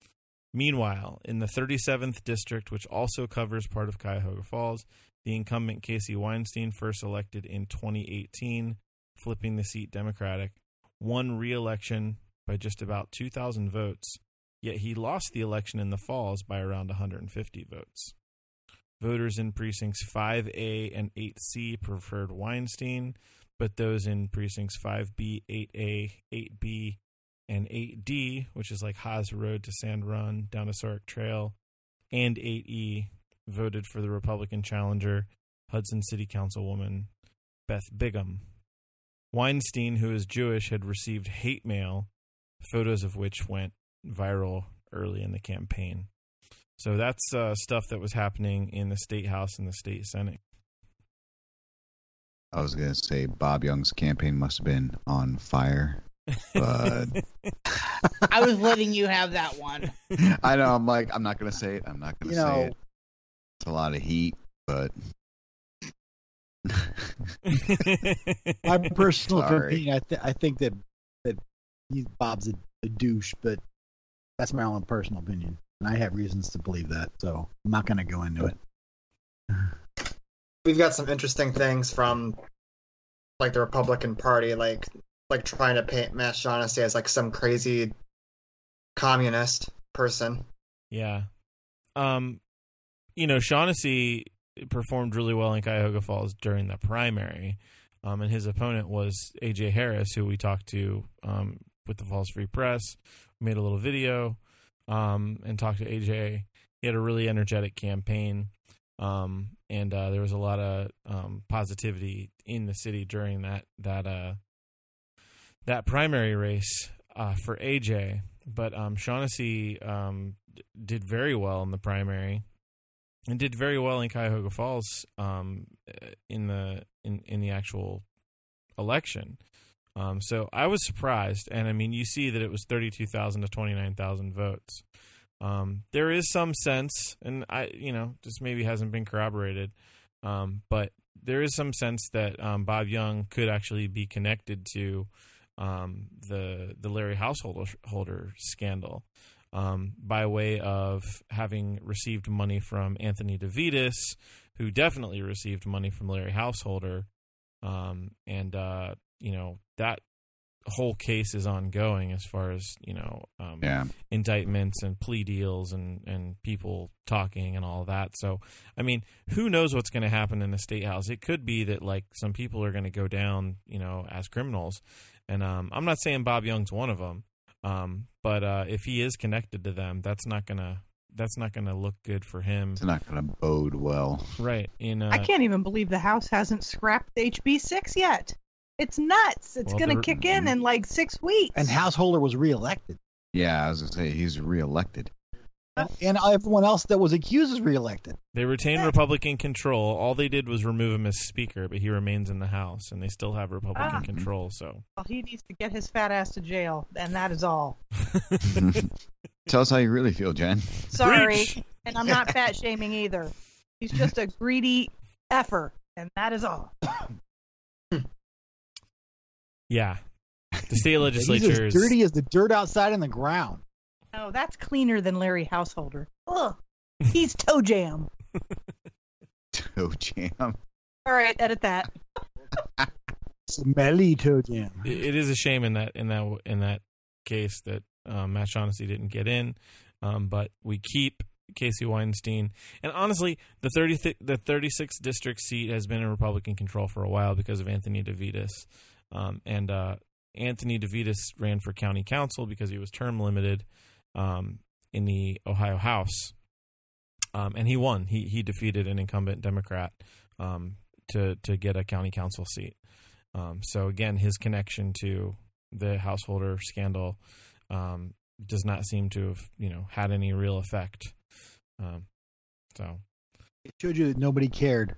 Meanwhile, in the thirty-seventh district, which also covers part of Cuyahoga Falls, the incumbent Casey Weinstein, first elected in twenty eighteen, flipping the seat Democratic, won re-election by just about two thousand votes, yet he lost the election in the Falls by around one hundred fifty votes. Voters in precincts five A and eight C preferred Weinstein, but those in precincts five B, eight A, eight B, and eight D, which is like Haas Road to Sand Run, down to Sark Trail, and eight E, voted for the Republican challenger, Hudson City Councilwoman Beth Bigham. Weinstein, who is Jewish, had received hate mail, photos of which went viral early in the campaign. So that's uh, stuff that was happening in the State House and the State Senate. I was gonna say Bob Young's campaign must have been on fire, but I was letting you have that one. I know I'm like I'm not gonna say it. I'm not gonna You say know- it. It's a lot of heat, but My personal Sorry. opinion, I, th- I think that that he, Bob's a, a douche, but that's my own personal opinion, and I have reasons to believe that. So I'm not going to go into it. We've got some interesting things from like the Republican Party, like like trying to paint Matt Shaughnessy as like some crazy communist person. Yeah. Um, you know, Shaughnessy performed really well in Cuyahoga Falls during the primary, um, and his opponent was A J Harris, who we talked to um, with the Falls Free Press. We made a little video um, and talked to A J. He had a really energetic campaign, um, and uh, there was a lot of um, positivity in the city during that that uh, that primary race uh, for A J. But um, Shaughnessy um, d- did very well in the primary, and did very well in Cuyahoga Falls um, in the in, in the actual election. Um, so I was surprised, and I mean, you see that it was thirty-two thousand to twenty-nine thousand votes. Um, there is some sense, and I, you know, just maybe hasn't been corroborated, um, but there is some sense that um, Bob Young could actually be connected to um, the the Larry Householder holder scandal um, by way of having received money from Anthony DeVitis, who definitely received money from Larry Householder, um, and uh, you know that whole case is ongoing as far as you know um, yeah, indictments and plea deals and, and people talking and all that. So, I mean, who knows what's going to happen in the State House? It could be that like some people are going to go down, you know, as criminals. And um, I'm not saying Bob Young's one of them, um, but uh, if he is connected to them, that's not gonna that's not gonna look good for him, it's not going to bode well. right? In uh, I can't even believe the House hasn't scrapped H B six yet. It's nuts. It's Well, going to the- kick in in like six weeks. And Householder was reelected, Yeah, I was going to say he's reelected. and everyone else that was accused is reelected. they retained Yeah. Republican control. All they did was remove him as Speaker, but he remains in the House, and they still have Republican Ah. control. So, Well, he needs to get his fat ass to jail, and that is all. Tell us how you really feel, Jen. Sorry, Preach. and I'm not fat shaming either. He's just a greedy effer, and that is all. yeah, the state He's legislature as is dirty as the dirt outside on the ground. No, that's cleaner than Larry Householder. Ugh, he's toe jam. Toe jam. All right, edit that. Smelly toe jam. it, it is a shame in that in that in that case that um, Matt Shaughnessy didn't get in, um, but we keep Casey Weinstein. And honestly, the thirty th- the thirty-sixth district seat has been in Republican control for a while because of Anthony DeVitis, um, and uh, Anthony DeVitis ran for county council because he was term limited um, in the Ohio House, um, and he won. He he defeated an incumbent Democrat um, to to get a county council seat. Um, so again, his connection to the Householder scandal um, does not seem to have, you know, had any real effect. Um, so, It showed you that nobody cared.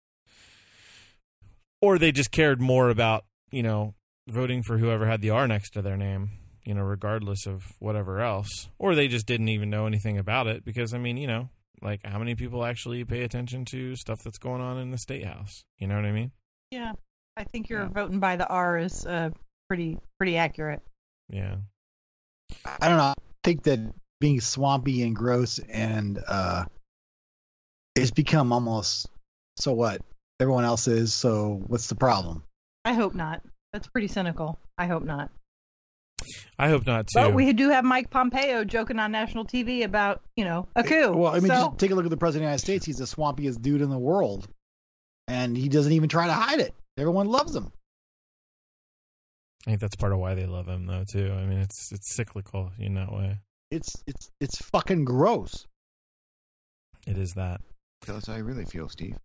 or they just cared more about, you know, voting for whoever had the R next to their name, you know, regardless of whatever else, or they just didn't even know anything about it because, I mean, you know, like how many people actually pay attention to stuff that's going on in the State House? You know what I mean? Yeah, I think your Yeah. voting by the R is uh, pretty pretty accurate. Yeah. I don't know. I think that being swampy and gross and uh, it's become almost so what everyone else is. So what's the problem? I hope not. That's pretty cynical. I hope not. I hope not too. But we do have Mike Pompeo joking on national T V about, you know, a coup. Well, I mean, so, just take a look at the president of the United States. He's the swampiest dude in the world, and he doesn't even try to hide it. Everyone loves him. I think that's part of why they love him, though, too. I mean, it's it's cyclical in that way. It's it's it's fucking gross. It is that. Tell us how you really feel, Steve.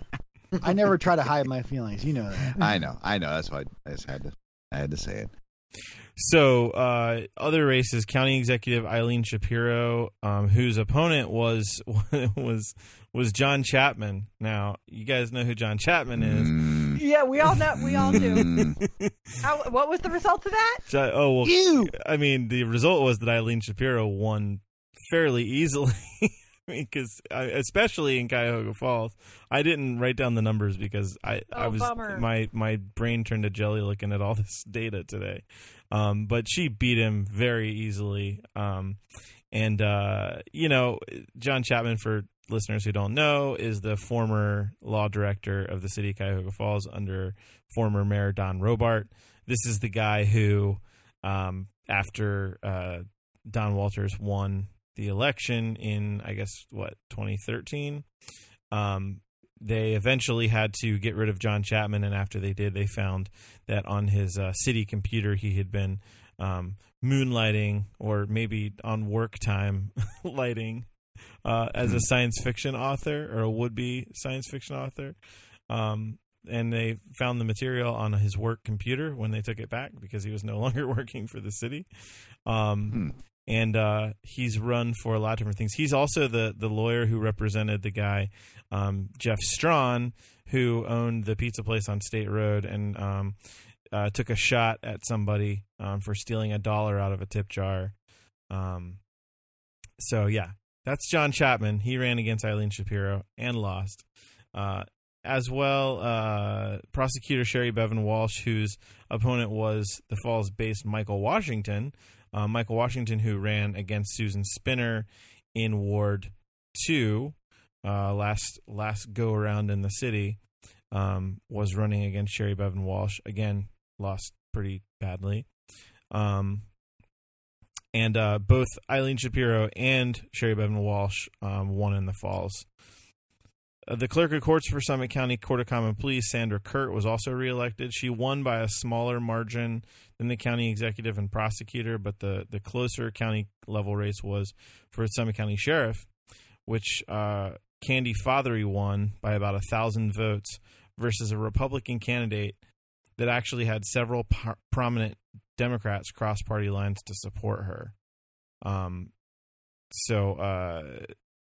I never try to hide my feelings. You know that. I know, I know. That's why I just had to, I had to say it. So, uh, other races, County Executive Eileen Shapiro, um, whose opponent was was was John Chapman. Now, you guys know who John Chapman is. Mm. Yeah, we all know. We all do. Mm. How, what was the result of that? Jo- oh, well, Ew. I mean, the result was that Eileen Shapiro won fairly easily. Because especially in Cuyahoga Falls, I didn't write down the numbers because I, Oh, I was bummer. my my brain turned to jelly looking at all this data today. Um, but she beat him very easily. Um, and uh, you know, John Chapman, for listeners who don't know, is the former law director of the city of Cuyahoga Falls under former Mayor Don Robart. This is the guy who, um, after uh, Don Walters won the election in, I guess, what, twenty thirteen, um, they eventually had to get rid of John Chapman, and after they did, they found that on his uh, city computer he had been um, moonlighting, or maybe on work time lighting, uh, as a science fiction author, or a would-be science fiction author. Um, and they found the material on his work computer when they took it back because he was no longer working for the city. Um, Hmm. And uh, he's run for a lot of different things. He's also the, the lawyer who represented the guy, um, Jeff Strawn, who owned the pizza place on State Road and um, uh, took a shot at somebody um, for stealing a dollar out of a tip jar. Um, so, yeah, that's John Chapman. He ran against Eileen Shapiro and lost. Uh, as well, uh, prosecutor Sherry Bevan Walsh, whose opponent was the Falls-based Michael Washington, Uh, Michael Washington, who ran against Susan Spinner in Ward Two uh, last last go around in the city, um, was running against Sherry Bevan Walsh. Again, lost pretty badly. Um, and uh, both Eileen Shapiro and Sherry Bevan Walsh um, won in the Falls. Uh, the clerk of courts for Summit County Court of Common Pleas, Sandra Kurt, was also reelected. She won by a smaller margin than the county executive and prosecutor, but the, the closer county level race was for Summit County Sheriff, which uh, Candy Fothery won by about a thousand votes versus a Republican candidate that actually had several par- prominent Democrats cross party lines to support her. Um, so, uh,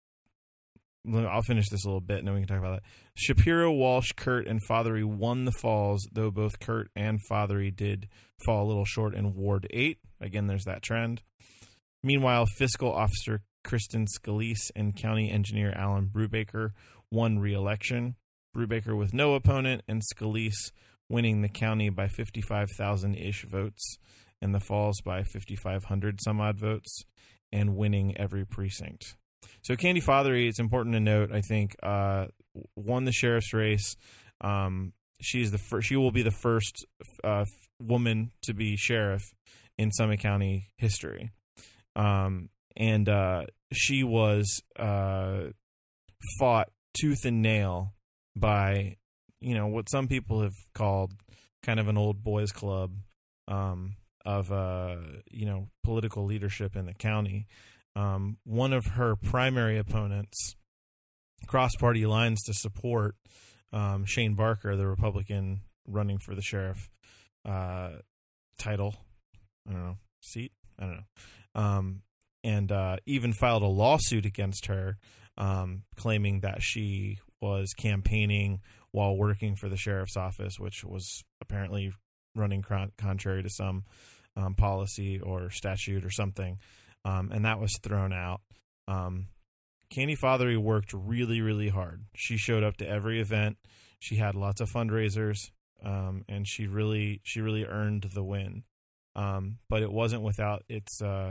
I'll finish this a little bit and then we can talk about that. Shapiro, Walsh, Kurt, and Fothery won the Falls, though both Kurt and Fothery did fall a little short in Ward eight. Again, there's that trend. Meanwhile, Fiscal Officer Kristen Scalise and County Engineer Alan Brubaker won re-election. Brubaker with no opponent, and Scalise winning the county by fifty-five thousand-ish votes, and the Falls by fifty-five hundred some odd votes, and winning every precinct. So Candy Fothery, it's important to note, I think, uh, won the sheriff's race. Um, she's the fir- She will be the first uh, woman to be sheriff in Summit County history. Um, and uh, she was uh, fought tooth and nail by, you know, what some people have called kind of an old boys club um, of, uh, you know, political leadership in the county. Um, one of her primary opponents crossed party lines to support um, Shane Barker, the Republican running for the sheriff uh, title. I don't know, seat? I don't know. Um, and uh, even filed a lawsuit against her, um, claiming that she was campaigning while working for the sheriff's office, which was apparently running con- contrary to some um, policy or statute or something. Um, and that was thrown out. Um, Candy Fothery worked really, really hard. She showed up to every event. She had lots of fundraisers, um, and she really, she really earned the win. Um, but it wasn't without its, uh,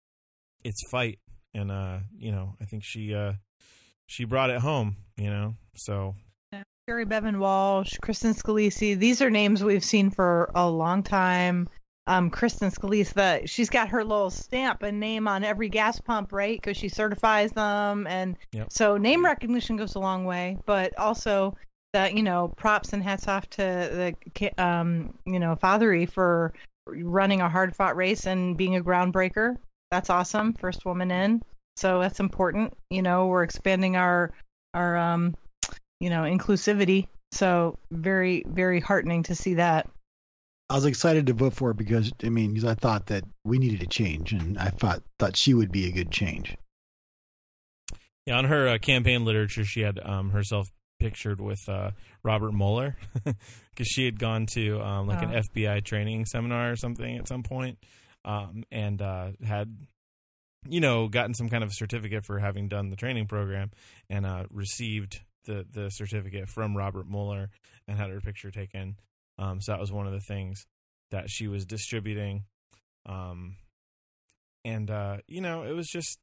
its fight, and uh, you know, I think she, uh, she brought it home. You know, so. Sherry Bevan Walsh, Kristen Scalise. These are names we've seen for a long time. Um, Kristen Scalise, the, she's got her little stamp and name on every gas pump, right? Because she certifies them, and Yep. so name recognition goes a long way. But also, that you know, props and hats off to the um, you know, Fothery for running a hard-fought race and being a groundbreaker. That's awesome. First woman in, so that's important. You know, we're expanding our our um, you know, inclusivity. So very, very heartening to see that. I was excited to vote for her because I mean, because I thought that we needed a change, and I thought thought she would be a good change. Yeah, on her uh, campaign literature, she had um, herself pictured with uh, Robert Mueller because she had gone to um, like Oh. an F B I training seminar or something at some point, um, and uh, had, you know, gotten some kind of certificate for having done the training program, and uh, received the, the certificate from Robert Mueller and had her picture taken. Um, so that was one of the things that she was distributing. Um, and, uh, you know, it was just,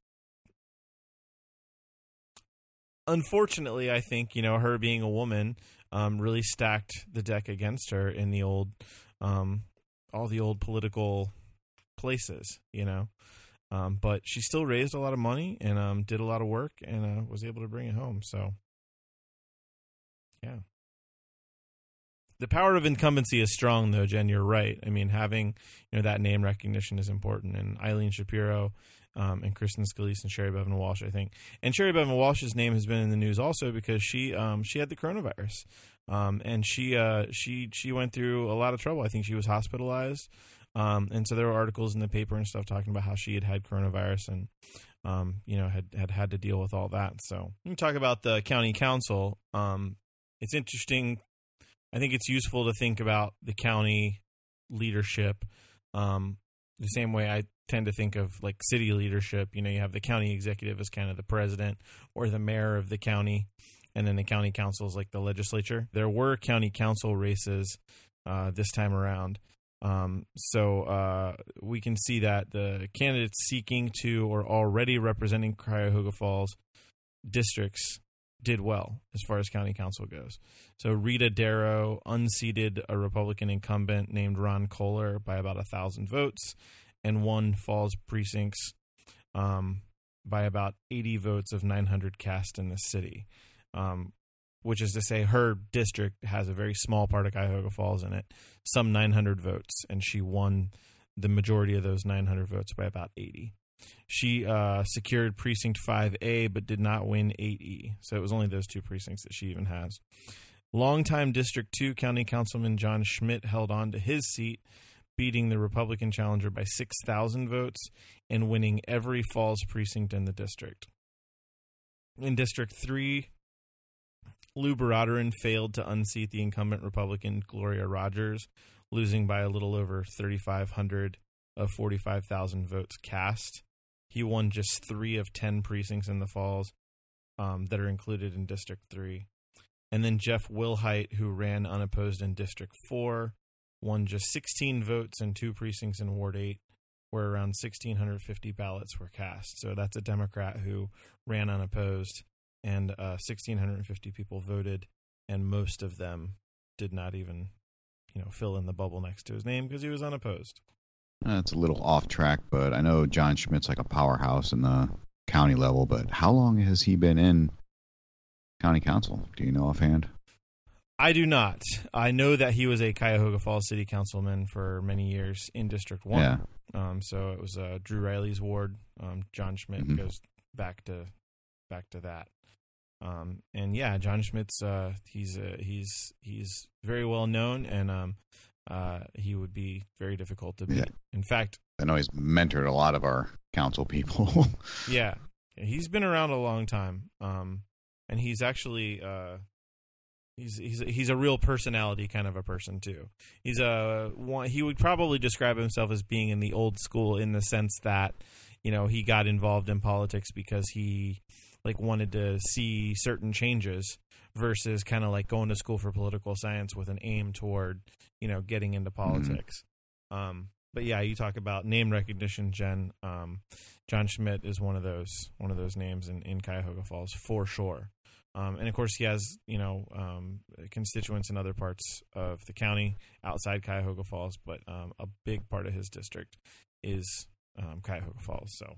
unfortunately, I think, you know, her being a woman um, really stacked the deck against her in the old, um, all the old political places, you know. Um, but she still raised a lot of money and um, did a lot of work and uh, was able to bring it home. So, yeah. The power of incumbency is strong, though, Jen. You're right. I mean, having, you know, that name recognition is important. And Eileen Shapiro um, and Kristen Scalise and Sherry Bevan Walsh, I think. And Sherry Bevan Walsh's name has been in the news also because she um, she had the coronavirus, um, and she uh, she she went through a lot of trouble. I think she was hospitalized, um, and so there were articles in the paper and stuff talking about how she had had coronavirus and um, you know had, had had to deal with all that. So when we talk about the county council, um, it's interesting. I think it's useful to think about the county leadership um, the same way I tend to think of like city leadership. You know, you have the county executive as kind of the president or the mayor of the county, and then the county council is like the legislature. There were county council races uh, this time around. Um, so uh, we can see that the candidates seeking to or already representing Cuyahoga Falls districts did well as far as county council goes. So Rita Darrow unseated a Republican incumbent named Ron Kohler by about a thousand votes and won Falls precincts um, by about eighty votes of nine hundred cast in the city, um, which is to say her district has a very small part of Cuyahoga Falls in it, some nine hundred votes, and she won the majority of those nine hundred votes by about eighty. She uh, secured Precinct five A, but did not win eight E. So it was only those two precincts that she even has. Longtime District two County Councilman John Schmidt held on to his seat, beating the Republican challenger by six thousand votes and winning every Falls precinct in the district. In District three, Lou Baradarin failed to unseat the incumbent Republican Gloria Rogers, losing by a little over thirty-five hundred of forty-five thousand votes cast. He won just three of ten precincts in the Falls um, that are included in District three. And then Jeff Wilhite, who ran unopposed in District four, won just sixteen votes in two precincts in Ward eight, where around one thousand six hundred fifty ballots were cast. So that's a Democrat who ran unopposed, and uh, one thousand six hundred fifty people voted, and most of them did not even, you know, fill in the bubble next to his name because he was unopposed. That's a little off track, but I know John Schmidt's like a powerhouse in the county level, but how long has he been in county council? Do you know offhand? I do not. I know that he was a Cuyahoga Falls city councilman for many years in District one. Yeah. Um, so it was uh, Drew Riley's ward. Um, John Schmidt Mhm. goes back to back to that. Um, and yeah, John Schmidt's uh, he's uh, he's he's very well known, and um, uh, he would be very difficult to beat. Yeah. In fact, I know he's mentored a lot of our council people. yeah, he's been around a long time, um, and he's actually uh, he's he's he's a real personality kind of a person too. He's a one, he would probably describe himself as being in the old school in the sense that, you know, he got involved in politics because he like wanted to see certain changes versus kind of like going to school for political science with an aim toward, you know, getting into politics. Mm-hmm. Um, but yeah, you talk about name recognition, Jen. Um, John Schmidt is one of those one of those names in, in Cuyahoga Falls for sure. Um, and of course, he has, you know, um, constituents in other parts of the county outside Cuyahoga Falls, but um, a big part of his district is um, Cuyahoga Falls. So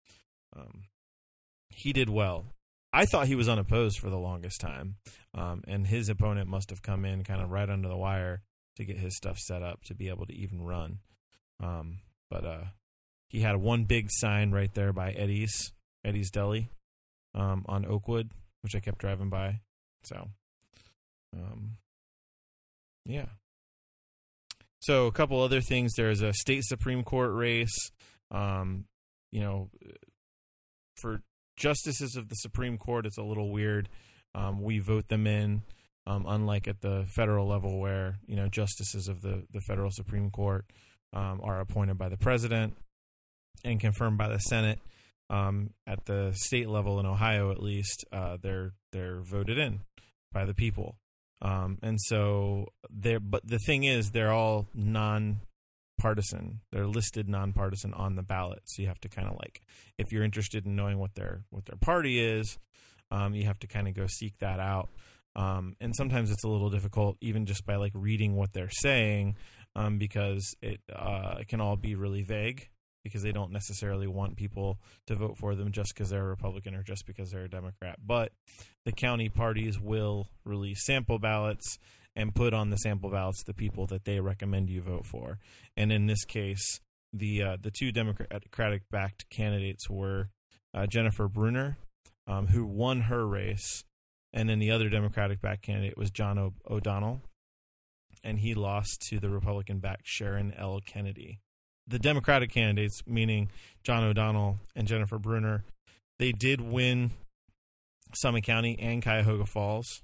um, he did well. I thought he was unopposed for the longest time, um, and his opponent must have come in kind of right under the wire to get his stuff set up to be able to even run. Um, but uh, he had one big sign right there by Eddie's, Eddie's Deli um, on Oakwood, which I kept driving by. So, um, yeah. So a couple other things. There's a state Supreme Court race. Um, you know, for justices of the Supreme Court, it's a little weird. Um, we vote them in, um, unlike at the federal level where, you know, justices of the, the federal Supreme Court um, are appointed by the president and confirmed by the Senate. Um, at the state level in Ohio, at least, uh, they're they're voted in by the people. Um, and so they're, but the thing is, they're all non-partisan. They're listed non-partisan on the ballot. So you have to kind of like, if you're interested in knowing what their what their party is, um, you have to kind of go seek that out. Um, and sometimes it's a little difficult, even just by like reading what they're saying, um, because it, uh, it can all be really vague, because they don't necessarily want people to vote for them just because they're a Republican or just because they're a Democrat. But the county parties will release sample ballots and put on the sample ballots the people that they recommend you vote for. And in this case, the uh, the two Democratic-backed candidates were uh, Jennifer Brunner, um, who won her race, and then the other Democratic-backed candidate was John o- O'Donnell, and he lost to the Republican-backed Sharon L. Kennedy. The Democratic candidates, meaning John O'Donnell and Jennifer Brunner, they did win Summit County and Cuyahoga Falls.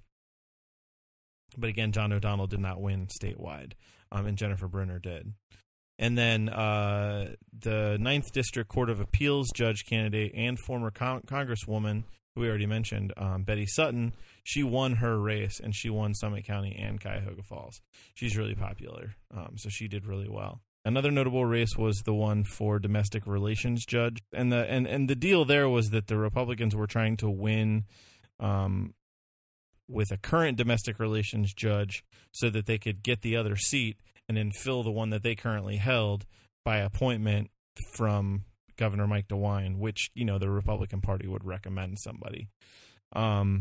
But again, John O'Donnell did not win statewide, um, and Jennifer Brunner did. And then uh, the ninth District Court of Appeals judge candidate and former con- Congresswoman, who we already mentioned, um, Betty Sutton, she won her race, and she won Summit County and Cuyahoga Falls. She's really popular, um, so she did really well. Another notable race was the one for domestic relations judge, and the and, and the deal there was that the Republicans were trying to win um, with a current domestic relations judge so that they could get the other seat and then fill the one that they currently held by appointment from Governor Mike DeWine, which, you know, the Republican Party would recommend somebody. Um,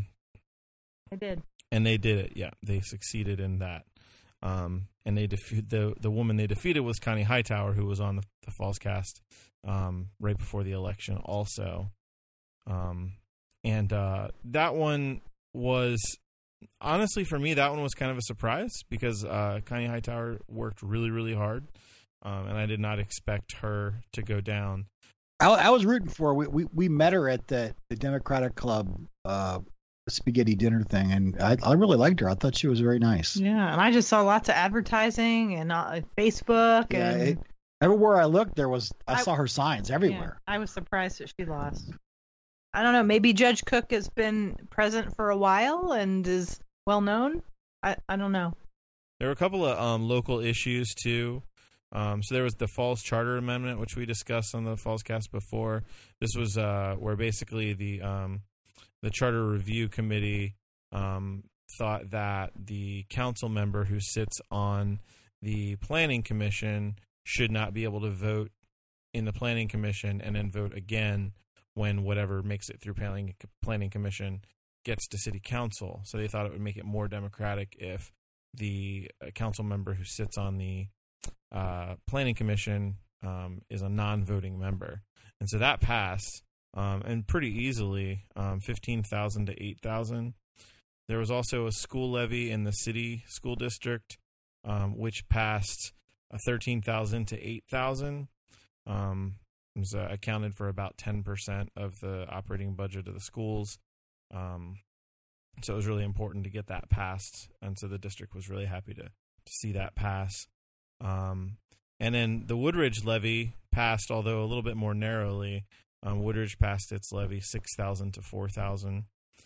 I did, and they did it. Yeah, they succeeded in that. Um, and they defeated the the woman they defeated was Connie Hightower, who was on the, the Falls cast um, right before the election, also. Um, and uh, that one was honestly for me, that one was kind of a surprise because uh, Connie Hightower worked really, really hard, um, and I did not expect her to go down. I, I was rooting for her. We, we we met her at the the Democratic Club Uh, spaghetti dinner thing, and I, I really liked her. I thought she was very nice. Yeah, and I just saw lots of advertising and uh, Facebook Yeah, and it, everywhere I looked, there was I, I- saw her signs everywhere. Yeah, I was surprised that she lost. I don't know. Maybe Judge Cook has been present for a while and is well known. I, I don't know. There were a couple of um, local issues too. Um, so there was the Falls Charter Amendment, which we discussed on the Falls Cast before. This was uh, where basically the um, the Charter Review Committee um, thought that the council member who sits on the Planning Commission should not be able to vote in the Planning Commission and then vote again when whatever makes it through Planning Planning Commission gets to City Council. So they thought it would make it more democratic if the uh, council member who sits on the uh, Planning Commission um, is a non-voting member. And so that passed. Um, and pretty easily, um, fifteen thousand to eight thousand. There was also a school levy in the city school district, um, which passed uh, thirteen thousand to eight thousand. Um, it was uh, accounted for about ten percent of the operating budget of the schools. Um, so it was really important to get that passed. And so the district was really happy to, to see that pass. Um, and then the Woodridge levy passed, although a little bit more narrowly. Um, Woodridge passed its levy six thousand to four thousand.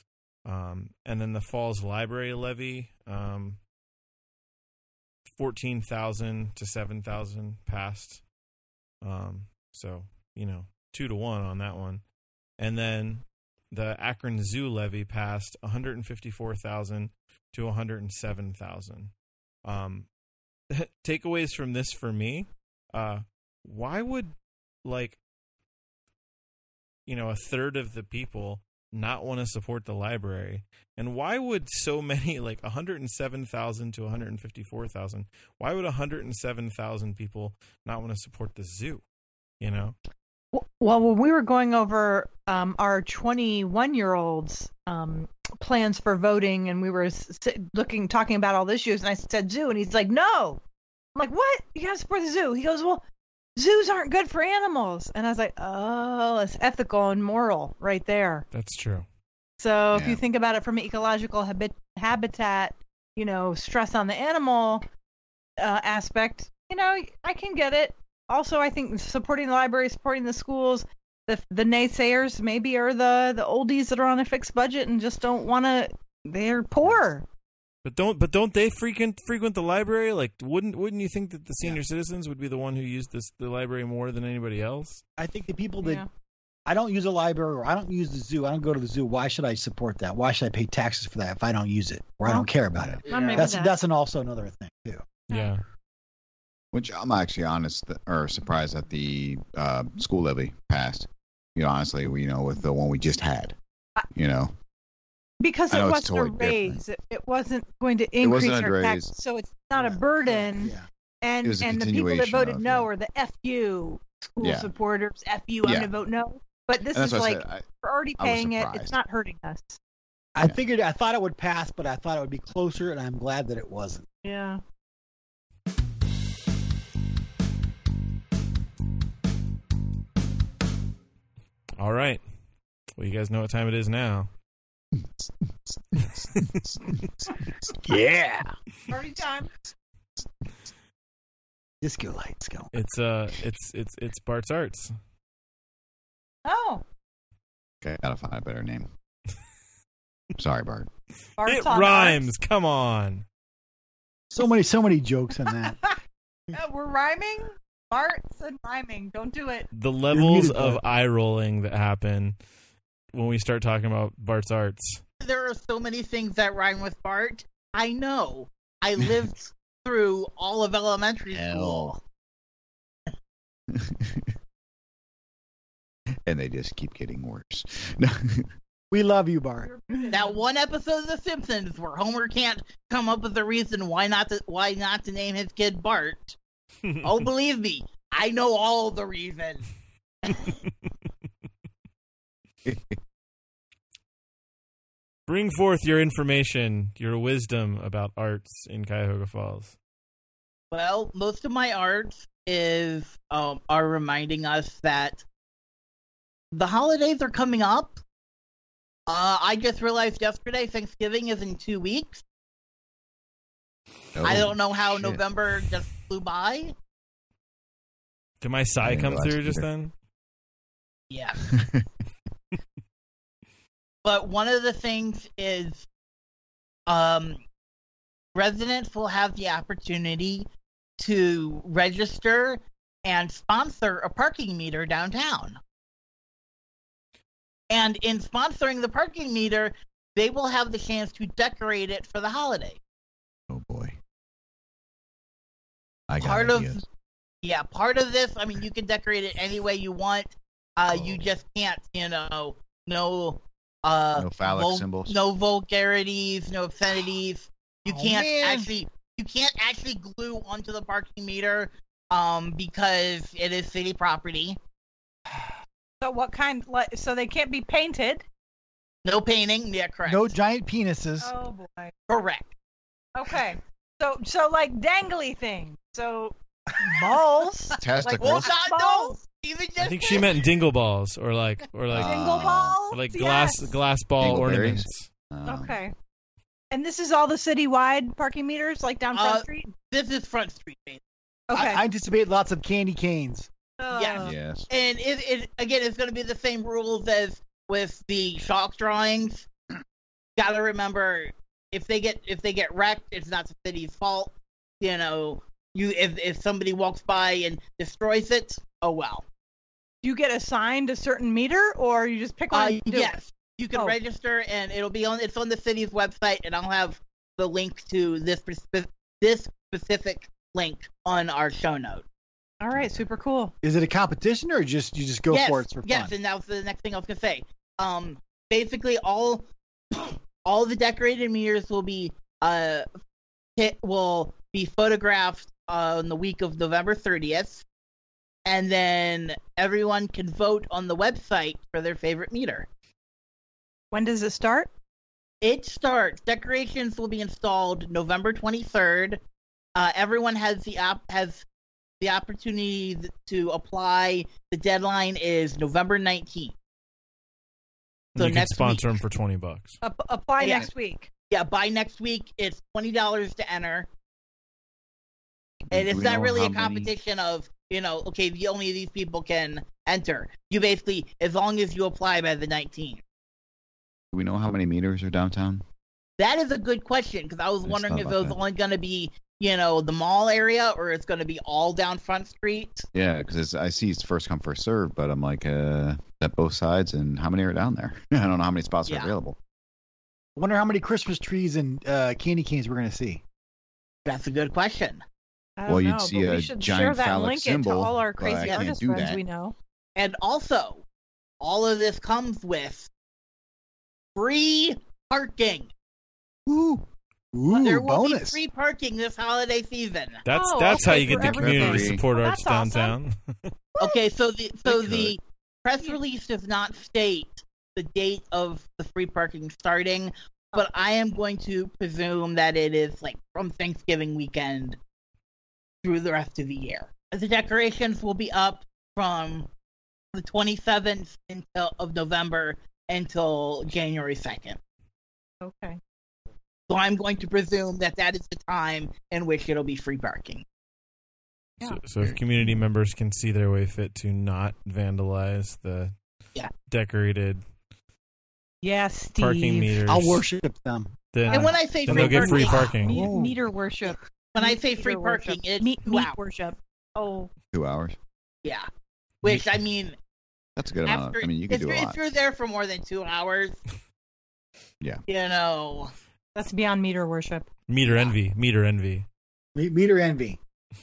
Um, and then the Falls Library levy, um, fourteen thousand to seven thousand passed. Um, so, you know, two to one on that one. And then the Akron Zoo levy passed one hundred fifty-four thousand to one hundred seven thousand. Um, takeaways from this for me, uh, why would, like, you know, a third of the people not want to support the library? And why would so many, like one hundred seven thousand to one hundred fifty-four thousand, why would one hundred seven thousand people not want to support the zoo? You know? Well, when we were going over um, our twenty-one-year-old's um, plans for voting, and we were s- looking, talking about all the issues, and I said zoo, and he's like, no, I'm like, what? You gotta support the zoo. He goes, well, zoos aren't good for animals. And I was like, oh, it's ethical and moral right there. That's true. So if Yeah. you think about it from an ecological habit- habitat, you know, stress on the animal uh, aspect, you know, I can get it. Also, I think supporting the library, supporting the schools, the the naysayers maybe are the, the oldies that are on a fixed budget and just don't want to, they're poor. But don't but don't they frequent frequent the library? Like, wouldn't wouldn't you think that the senior citizens would be the one who used this the library more than anybody else? I think the people that Yeah. I don't use a library or I don't use the zoo. I don't go to the zoo. Why should I support that? Why should I pay taxes for that if I don't use it or I Well, don't care about it? I'm maybe That's that. that's an also another thing too. Yeah. Which I'm actually honest that, or surprised that the uh, school levy passed. You know, honestly, we, you know, with the one we just had. You know, Because I it know it's wasn't a totally different. raise. It, it wasn't going to It increase wasn't a our raise. tax, so it's not a Yeah. burden. Yeah. And It was a and the people that continuation voted of, no yeah. are the F U school Yeah. supportures. F U, I'm Yeah. going to vote no. But this and is that's what like, I said. we're already I was paying it. It's surprised. not hurting us. I figured I thought it would pass, but I thought it would be closer, and I'm glad that it wasn't. Yeah. All right. Well, you guys know what time it is now. Yeah. Party time. Disco lights go. It's uh it's it's it's Bart's Arts. Oh, Okay, gotta find a better name. Sorry, Bart. Bart's It on rhymes. Come on. So many, so many jokes in that. ours. Uh, we're rhyming. Bart's and rhyming. Don't do it. The levels muted, of Bart. eye rolling that happen when we start talking about Bart's Arts. There are so many things that rhyme with Bart. I know. I lived through all of elementary school. And they just keep getting worse. We love you, Bart. That one episode of The Simpsons where Homer can't come up with a reason why not to why not to name his kid Bart. Oh, believe me, I know all the reasons. Bring forth your information, your wisdom about arts in Cuyahoga Falls. Well, most of my art is um, are reminding us that the holidays are coming up. Uh, I just realized yesterday Thanksgiving is in two weeks. I don't know how shit. November just flew by. Did my sigh didn't come realize through just either. then? Yeah. But one of the things is um, residents will have the opportunity to register and sponsor a parking meter downtown. And in sponsoring the parking meter, they will have the chance to decorate it for the holiday. Oh boy. I got Part ideas. of yeah, part of this, I mean, you can decorate it any way you want. Uh, Oh. You just can't, you know, no uh, No phallic vul- symbols? no vulgarities, no obscenities. You Oh, can't man. actually, you can't actually glue onto the parking meter, um, because it is city property. So what kind? Like, so they can't be painted. No painting, yeah, correct. No giant penises. Oh boy. Correct. Okay. So so like dangly things. So balls. Testicles. Well, Like not balls? no. Even just I think she meant dingle balls or like or like Uh, Dingle balls. or like Yes. glass glass ball Dingleberries? ornaments. Um, Okay. And this is all the citywide parking meters, like down Front Uh, Street. This is Front Street, basically. Okay. I, I anticipate lots of candy canes. Uh, yes. Yes. And it, it again, it's going to be the same rules as with the chalk drawings. Got to remember, if they get if they get wrecked, it's not the city's fault. You know, you if if somebody walks by and destroys it, oh well. Do you get assigned a certain meter, or you just pick one? Uh, and do it? yes, you can Oh. register, and it'll be on. It's on the city's website, and I'll have the link to this spe- this specific link on our show note. All right. Super cool. Is it a competition or just you just go yes, for it for fun? Yes, and that was the next thing I was gonna say. Um, basically, all all the decorated meters will be uh hit, will be photographed on the week of November thirtieth, and then everyone can vote on the website for their favorite meter. When does it start? It starts. Decorations will be installed November twenty-third, Uh, everyone has the op- has the opportunity to apply. The deadline is November nineteenth. So you can next sponsor week. them for twenty bucks. Up, apply Yeah. next week. Yeah, by next week it's twenty dollars to enter. And Do it's we not know really how a many- competition of, you know, okay, the only of these people can enter. You basically, as long as you apply by the nineteenth. Do we know how many meters are downtown? That is a good question, because I was I wondering thought if it about was that. only going to be, you know, the mall area, or it's going to be all down Front Street. Yeah, because I see it's first come first serve, but I'm like, uh, at both sides, and how many are down there? I don't know how many spots Yeah. are available. I wonder how many Christmas trees and uh, candy canes we're gonna see. That's a good question. I Well, don't you'd know, see but a we should giant share that and phallic link it to symbol, all our but I crazy can't artist do friends that. we know. And also, all of this comes with free parking. Ooh, ooh, There will be bonus. free parking this holiday season. That's Oh, that's how okay, you get for the everybody. community support Well, arts that's awesome. downtown. Okay, so the so They the press release does not state the date of the free parking starting, but I am going to presume that it is like from Thanksgiving weekend through the rest of the year. The decorations will be up from the twenty-seventh until of November until January second. Okay. So I'm going to presume that that is the time in which it'll be free parking. So, so if community members can see their way fit to not vandalize the Yeah. decorated Yes, Steve. parking meters, I'll worship them. then, And when I say then free they'll get free parking, parking. Me- Oh. meter worship. when I Meat- say free meter parking, worship. it's meat, two meat hours. worship. Oh, Two hours. Yeah. Which, I mean, That's a good amount. after, I mean, you could if, do a you're, lot. if you're there for more than two hours, Yeah. you know, that's beyond meter worship. Meter envy, meter envy. Me- Meter envy.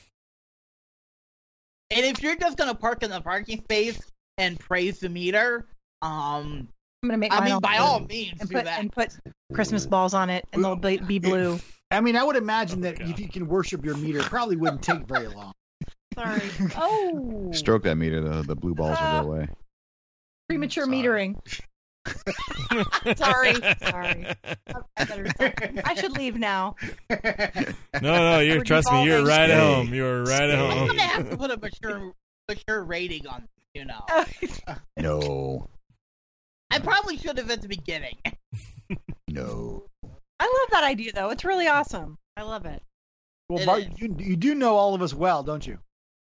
and if you're just going to park in the parking space and praise the meter, um, I'm gonna make. I mine mean, by blue all means, and do put that. and put Christmas balls on it, and they'll be, be blue. I mean, I would imagine Oh, that God. if you can worship your meter, it probably wouldn't take very long. Sorry. Oh, Stroke that meter, the the blue balls will go away. premature Sorry. metering. Sorry, sorry. I, better stop. I should leave now. No, no, you're We're trust me, you're devolving. right at Stay. home. You're right at I'm home. going to have to put a mature, mature rating on, you know. No, I probably should have at the beginning. no. I love that idea, though. It's really awesome. I love it. Well, It Bart, is. you, you do know all of us well, don't you?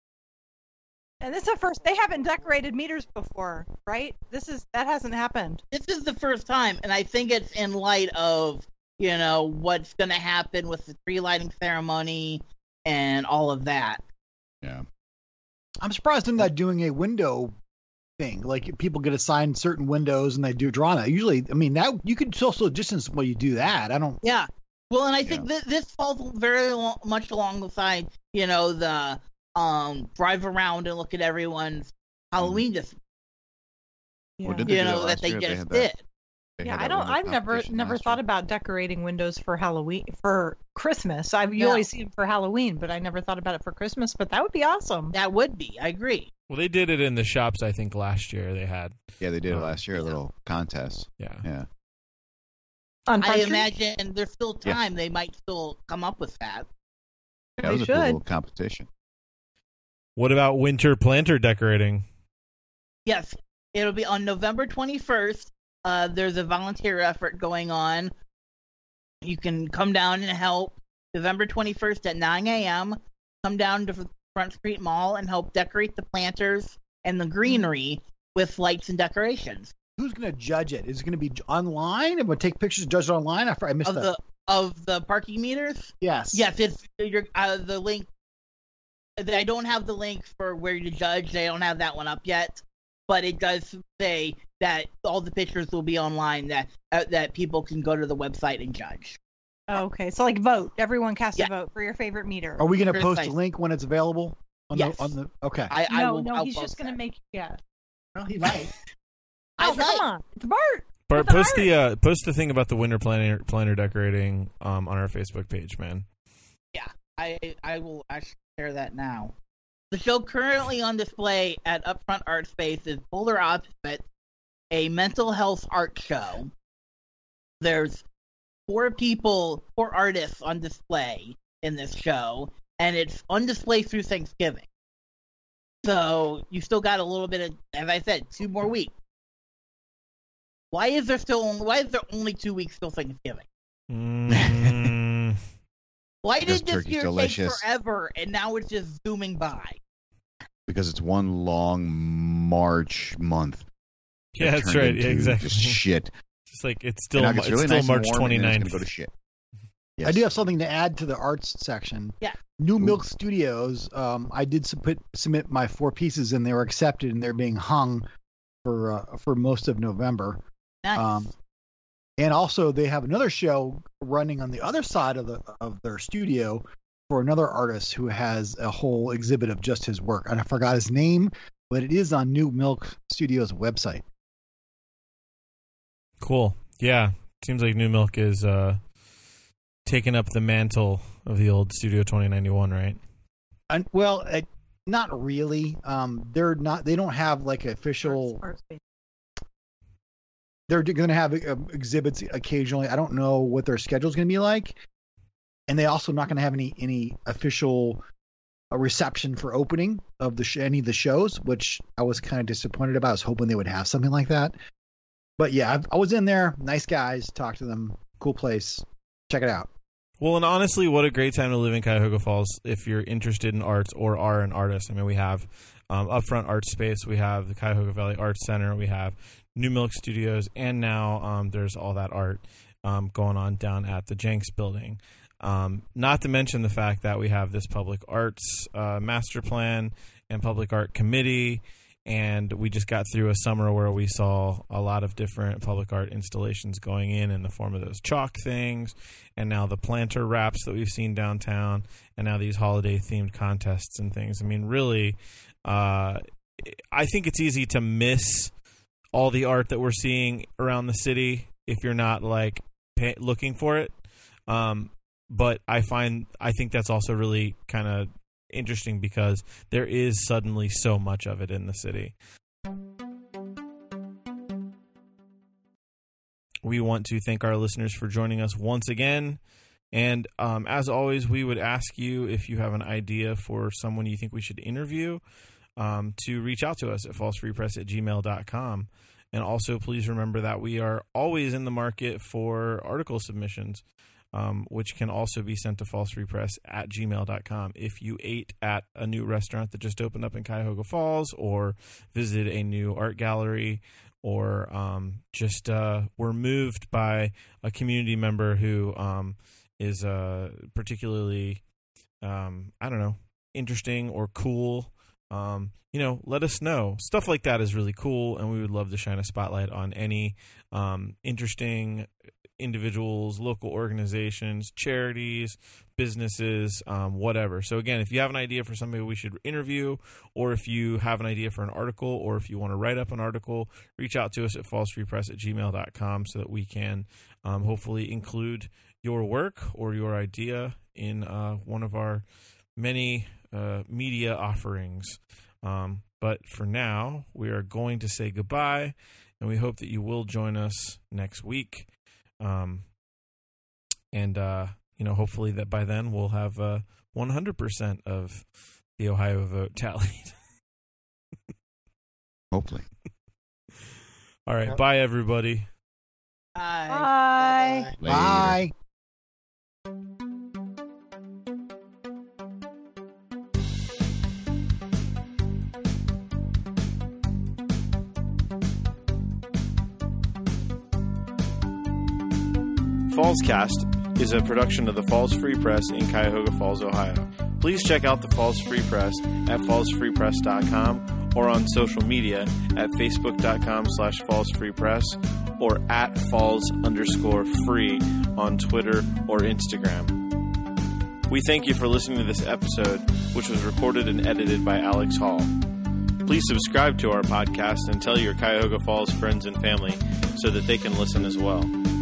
And this is the first. They haven't decorated meters before, right? This is that hasn't happened. This is the first time, and I think it's in light of, you know, what's going to happen with the tree lighting ceremony and all of that. Yeah. I'm surprised they're not doing a window thing. Like people get assigned certain windows and they do draw that. Usually, I mean, that you could social distance while you do that. I don't. Yeah. Well, and I think th- this falls very lo- much alongside, you know, the um drive around and look at everyone's Halloween just Yeah. Well, did they you do that know that last they year? They just had did. that- they Yeah, had I that don't. window I've never competition never last thought year. about decorating windows for Halloween for Christmas. I you No. always see them for Halloween, but I never thought about it for Christmas. But that would be awesome. That would be. I agree. Well, they did it in the shops, I think, last year. They had. Yeah, they did it Oh, last year. A yeah. little contest. Yeah. Yeah. On I Front Street? imagine there's still Yeah. time. They might still come up with that. Yeah, it was They a cool should. little competition. What about winter planter decorating? Yes, it'll be on November twenty-first. Uh, there's a volunteer effort going on. You can come down and help. November twenty-first at nine a.m. Come down to Front Street Mall and help decorate the planters and the greenery with lights and decorations Who's going to judge it? Is it going to be j- online? I'm going to take pictures and judge it online. I, I missed of that. the of the parking meters. Yes. Yes, it's your uh, the link. I don't have the link for where to judge. They don't have that one up yet, but it does say that all the pictures will be online. That uh, that people can go to the website and judge. Oh, okay, so like vote. Everyone cast Yeah. a vote for your favorite meter. Are we going to post a Precise. link when it's available? On Yes. The, on the. Okay. I, I no, will. no, I'll he's post just gonna that. make. Yeah. Well, he might. I Oh, come might. on, it's Bart. Bart, With the post the uh, post the thing about the winter planner planner decorating um, on our Facebook page, man. I I will actually share that now. The show currently on display at Upfront Art Space is Polar Opposites, a mental health art show. There's four people, four artists on display. in this show, and it's on display through Thanksgiving. So you still got a little bit of, as I said, two more weeks. Why is there still only, why is there only two weeks till Thanksgiving? Mm. Why Because did this turkey's year delicious. take forever and now it's just zooming by? Because it's one long March month. Yeah, It that's turned right. into exactly. Just shit. Just like it's still, Now it's it's really still nice March and warm, and then it's 29th. going to go to shit. Yes. I do have something to add to the arts section. Yeah. New Ooh. Milk Studios. Um, I did submit submit my four pieces, and they were accepted, and they're being hung for uh, for most of November. Nice. Um, and also, they have another show running on the other side of the of their studio for another artist who has a whole exhibit of just his work. And I forgot his name, but it is on New Milk Studios website. Cool. Yeah. Seems like New Milk is uh, taking up the mantle of the old Studio twenty ninety-one, right? And, well, uh, not really. Um, they're not. They don't have like official. Arts- arts- They're going to have uh, exhibits occasionally. I don't know what their schedule is going to be like, and they also not going to have any any official uh, reception for opening of the sh- any of the shows, which I was kind of disappointed about. I was hoping they would have something like that. But yeah, I, I was in there. Nice guys. Talked to them. Cool place. Check it out. Well, and honestly, what a great time to live in Cuyahoga Falls if you're interested in arts or are an artist. I mean, we have um, Upfront Art Space, we have the Cuyahoga Valley Arts Center, we have New Milk Studios, and now um, there's all that art um, going on down at the Jenks building. Um, not to mention the fact that we have this public arts uh, master plan and public art committee, and we just got through a summer where we saw a lot of different public art installations going in in the form of those chalk things, and now the planter wraps that we've seen downtown, and now these holiday-themed contests and things. I mean, really, uh, I think it's easy to miss all the art that we're seeing around the city if you're not, like, pay- looking for it. Um, but I find, I think that's also really kind of interesting because there is suddenly so much of it in the city. We want to thank our listeners for joining us once again. And um, as always, we would ask you if you have an idea for someone you think we should interview um, to reach out to us at fallsfreepress at gmail dot com. And also, please remember that we are always in the market for article submissions. Um, which can also be sent to fallsfreepress at gmail dot com. If you ate at a new restaurant that just opened up in Cuyahoga Falls, or visited a new art gallery, or um, just uh, were moved by a community member who um, is uh, particularly, um, I don't know, interesting or cool, um, you know, let us know. Stuff like that is really cool, and we would love to shine a spotlight on any um, interesting individuals, local organizations, charities, businesses, um, whatever. So again, if you have an idea for somebody we should interview, or if you have an idea for an article, or if you want to write up an article, reach out to us at fallsfreepress at gmail dot com so that we can um, hopefully include your work or your idea in uh, one of our many uh, media offerings. Um, but for now, we are going to say goodbye, and we hope that you will join us next week. Um, and, uh, you know, hopefully that by then we'll have, uh, one hundred percent of the Ohio vote tallied. Hopefully. All right. Yep. Bye, everybody. Bye. Bye. Later. Bye. Fallscast is a production of the Falls Free Press in Cuyahoga Falls, Ohio. Please check out the Falls Free Press at falls free press dot com or on social media at facebook dot com slash falls free press or at falls underscore free on Twitter or Instagram. We thank you for listening to this episode, which was recorded and edited by Alex Hall. Please subscribe to our podcast and tell your Cuyahoga Falls friends and family so that they can listen as well.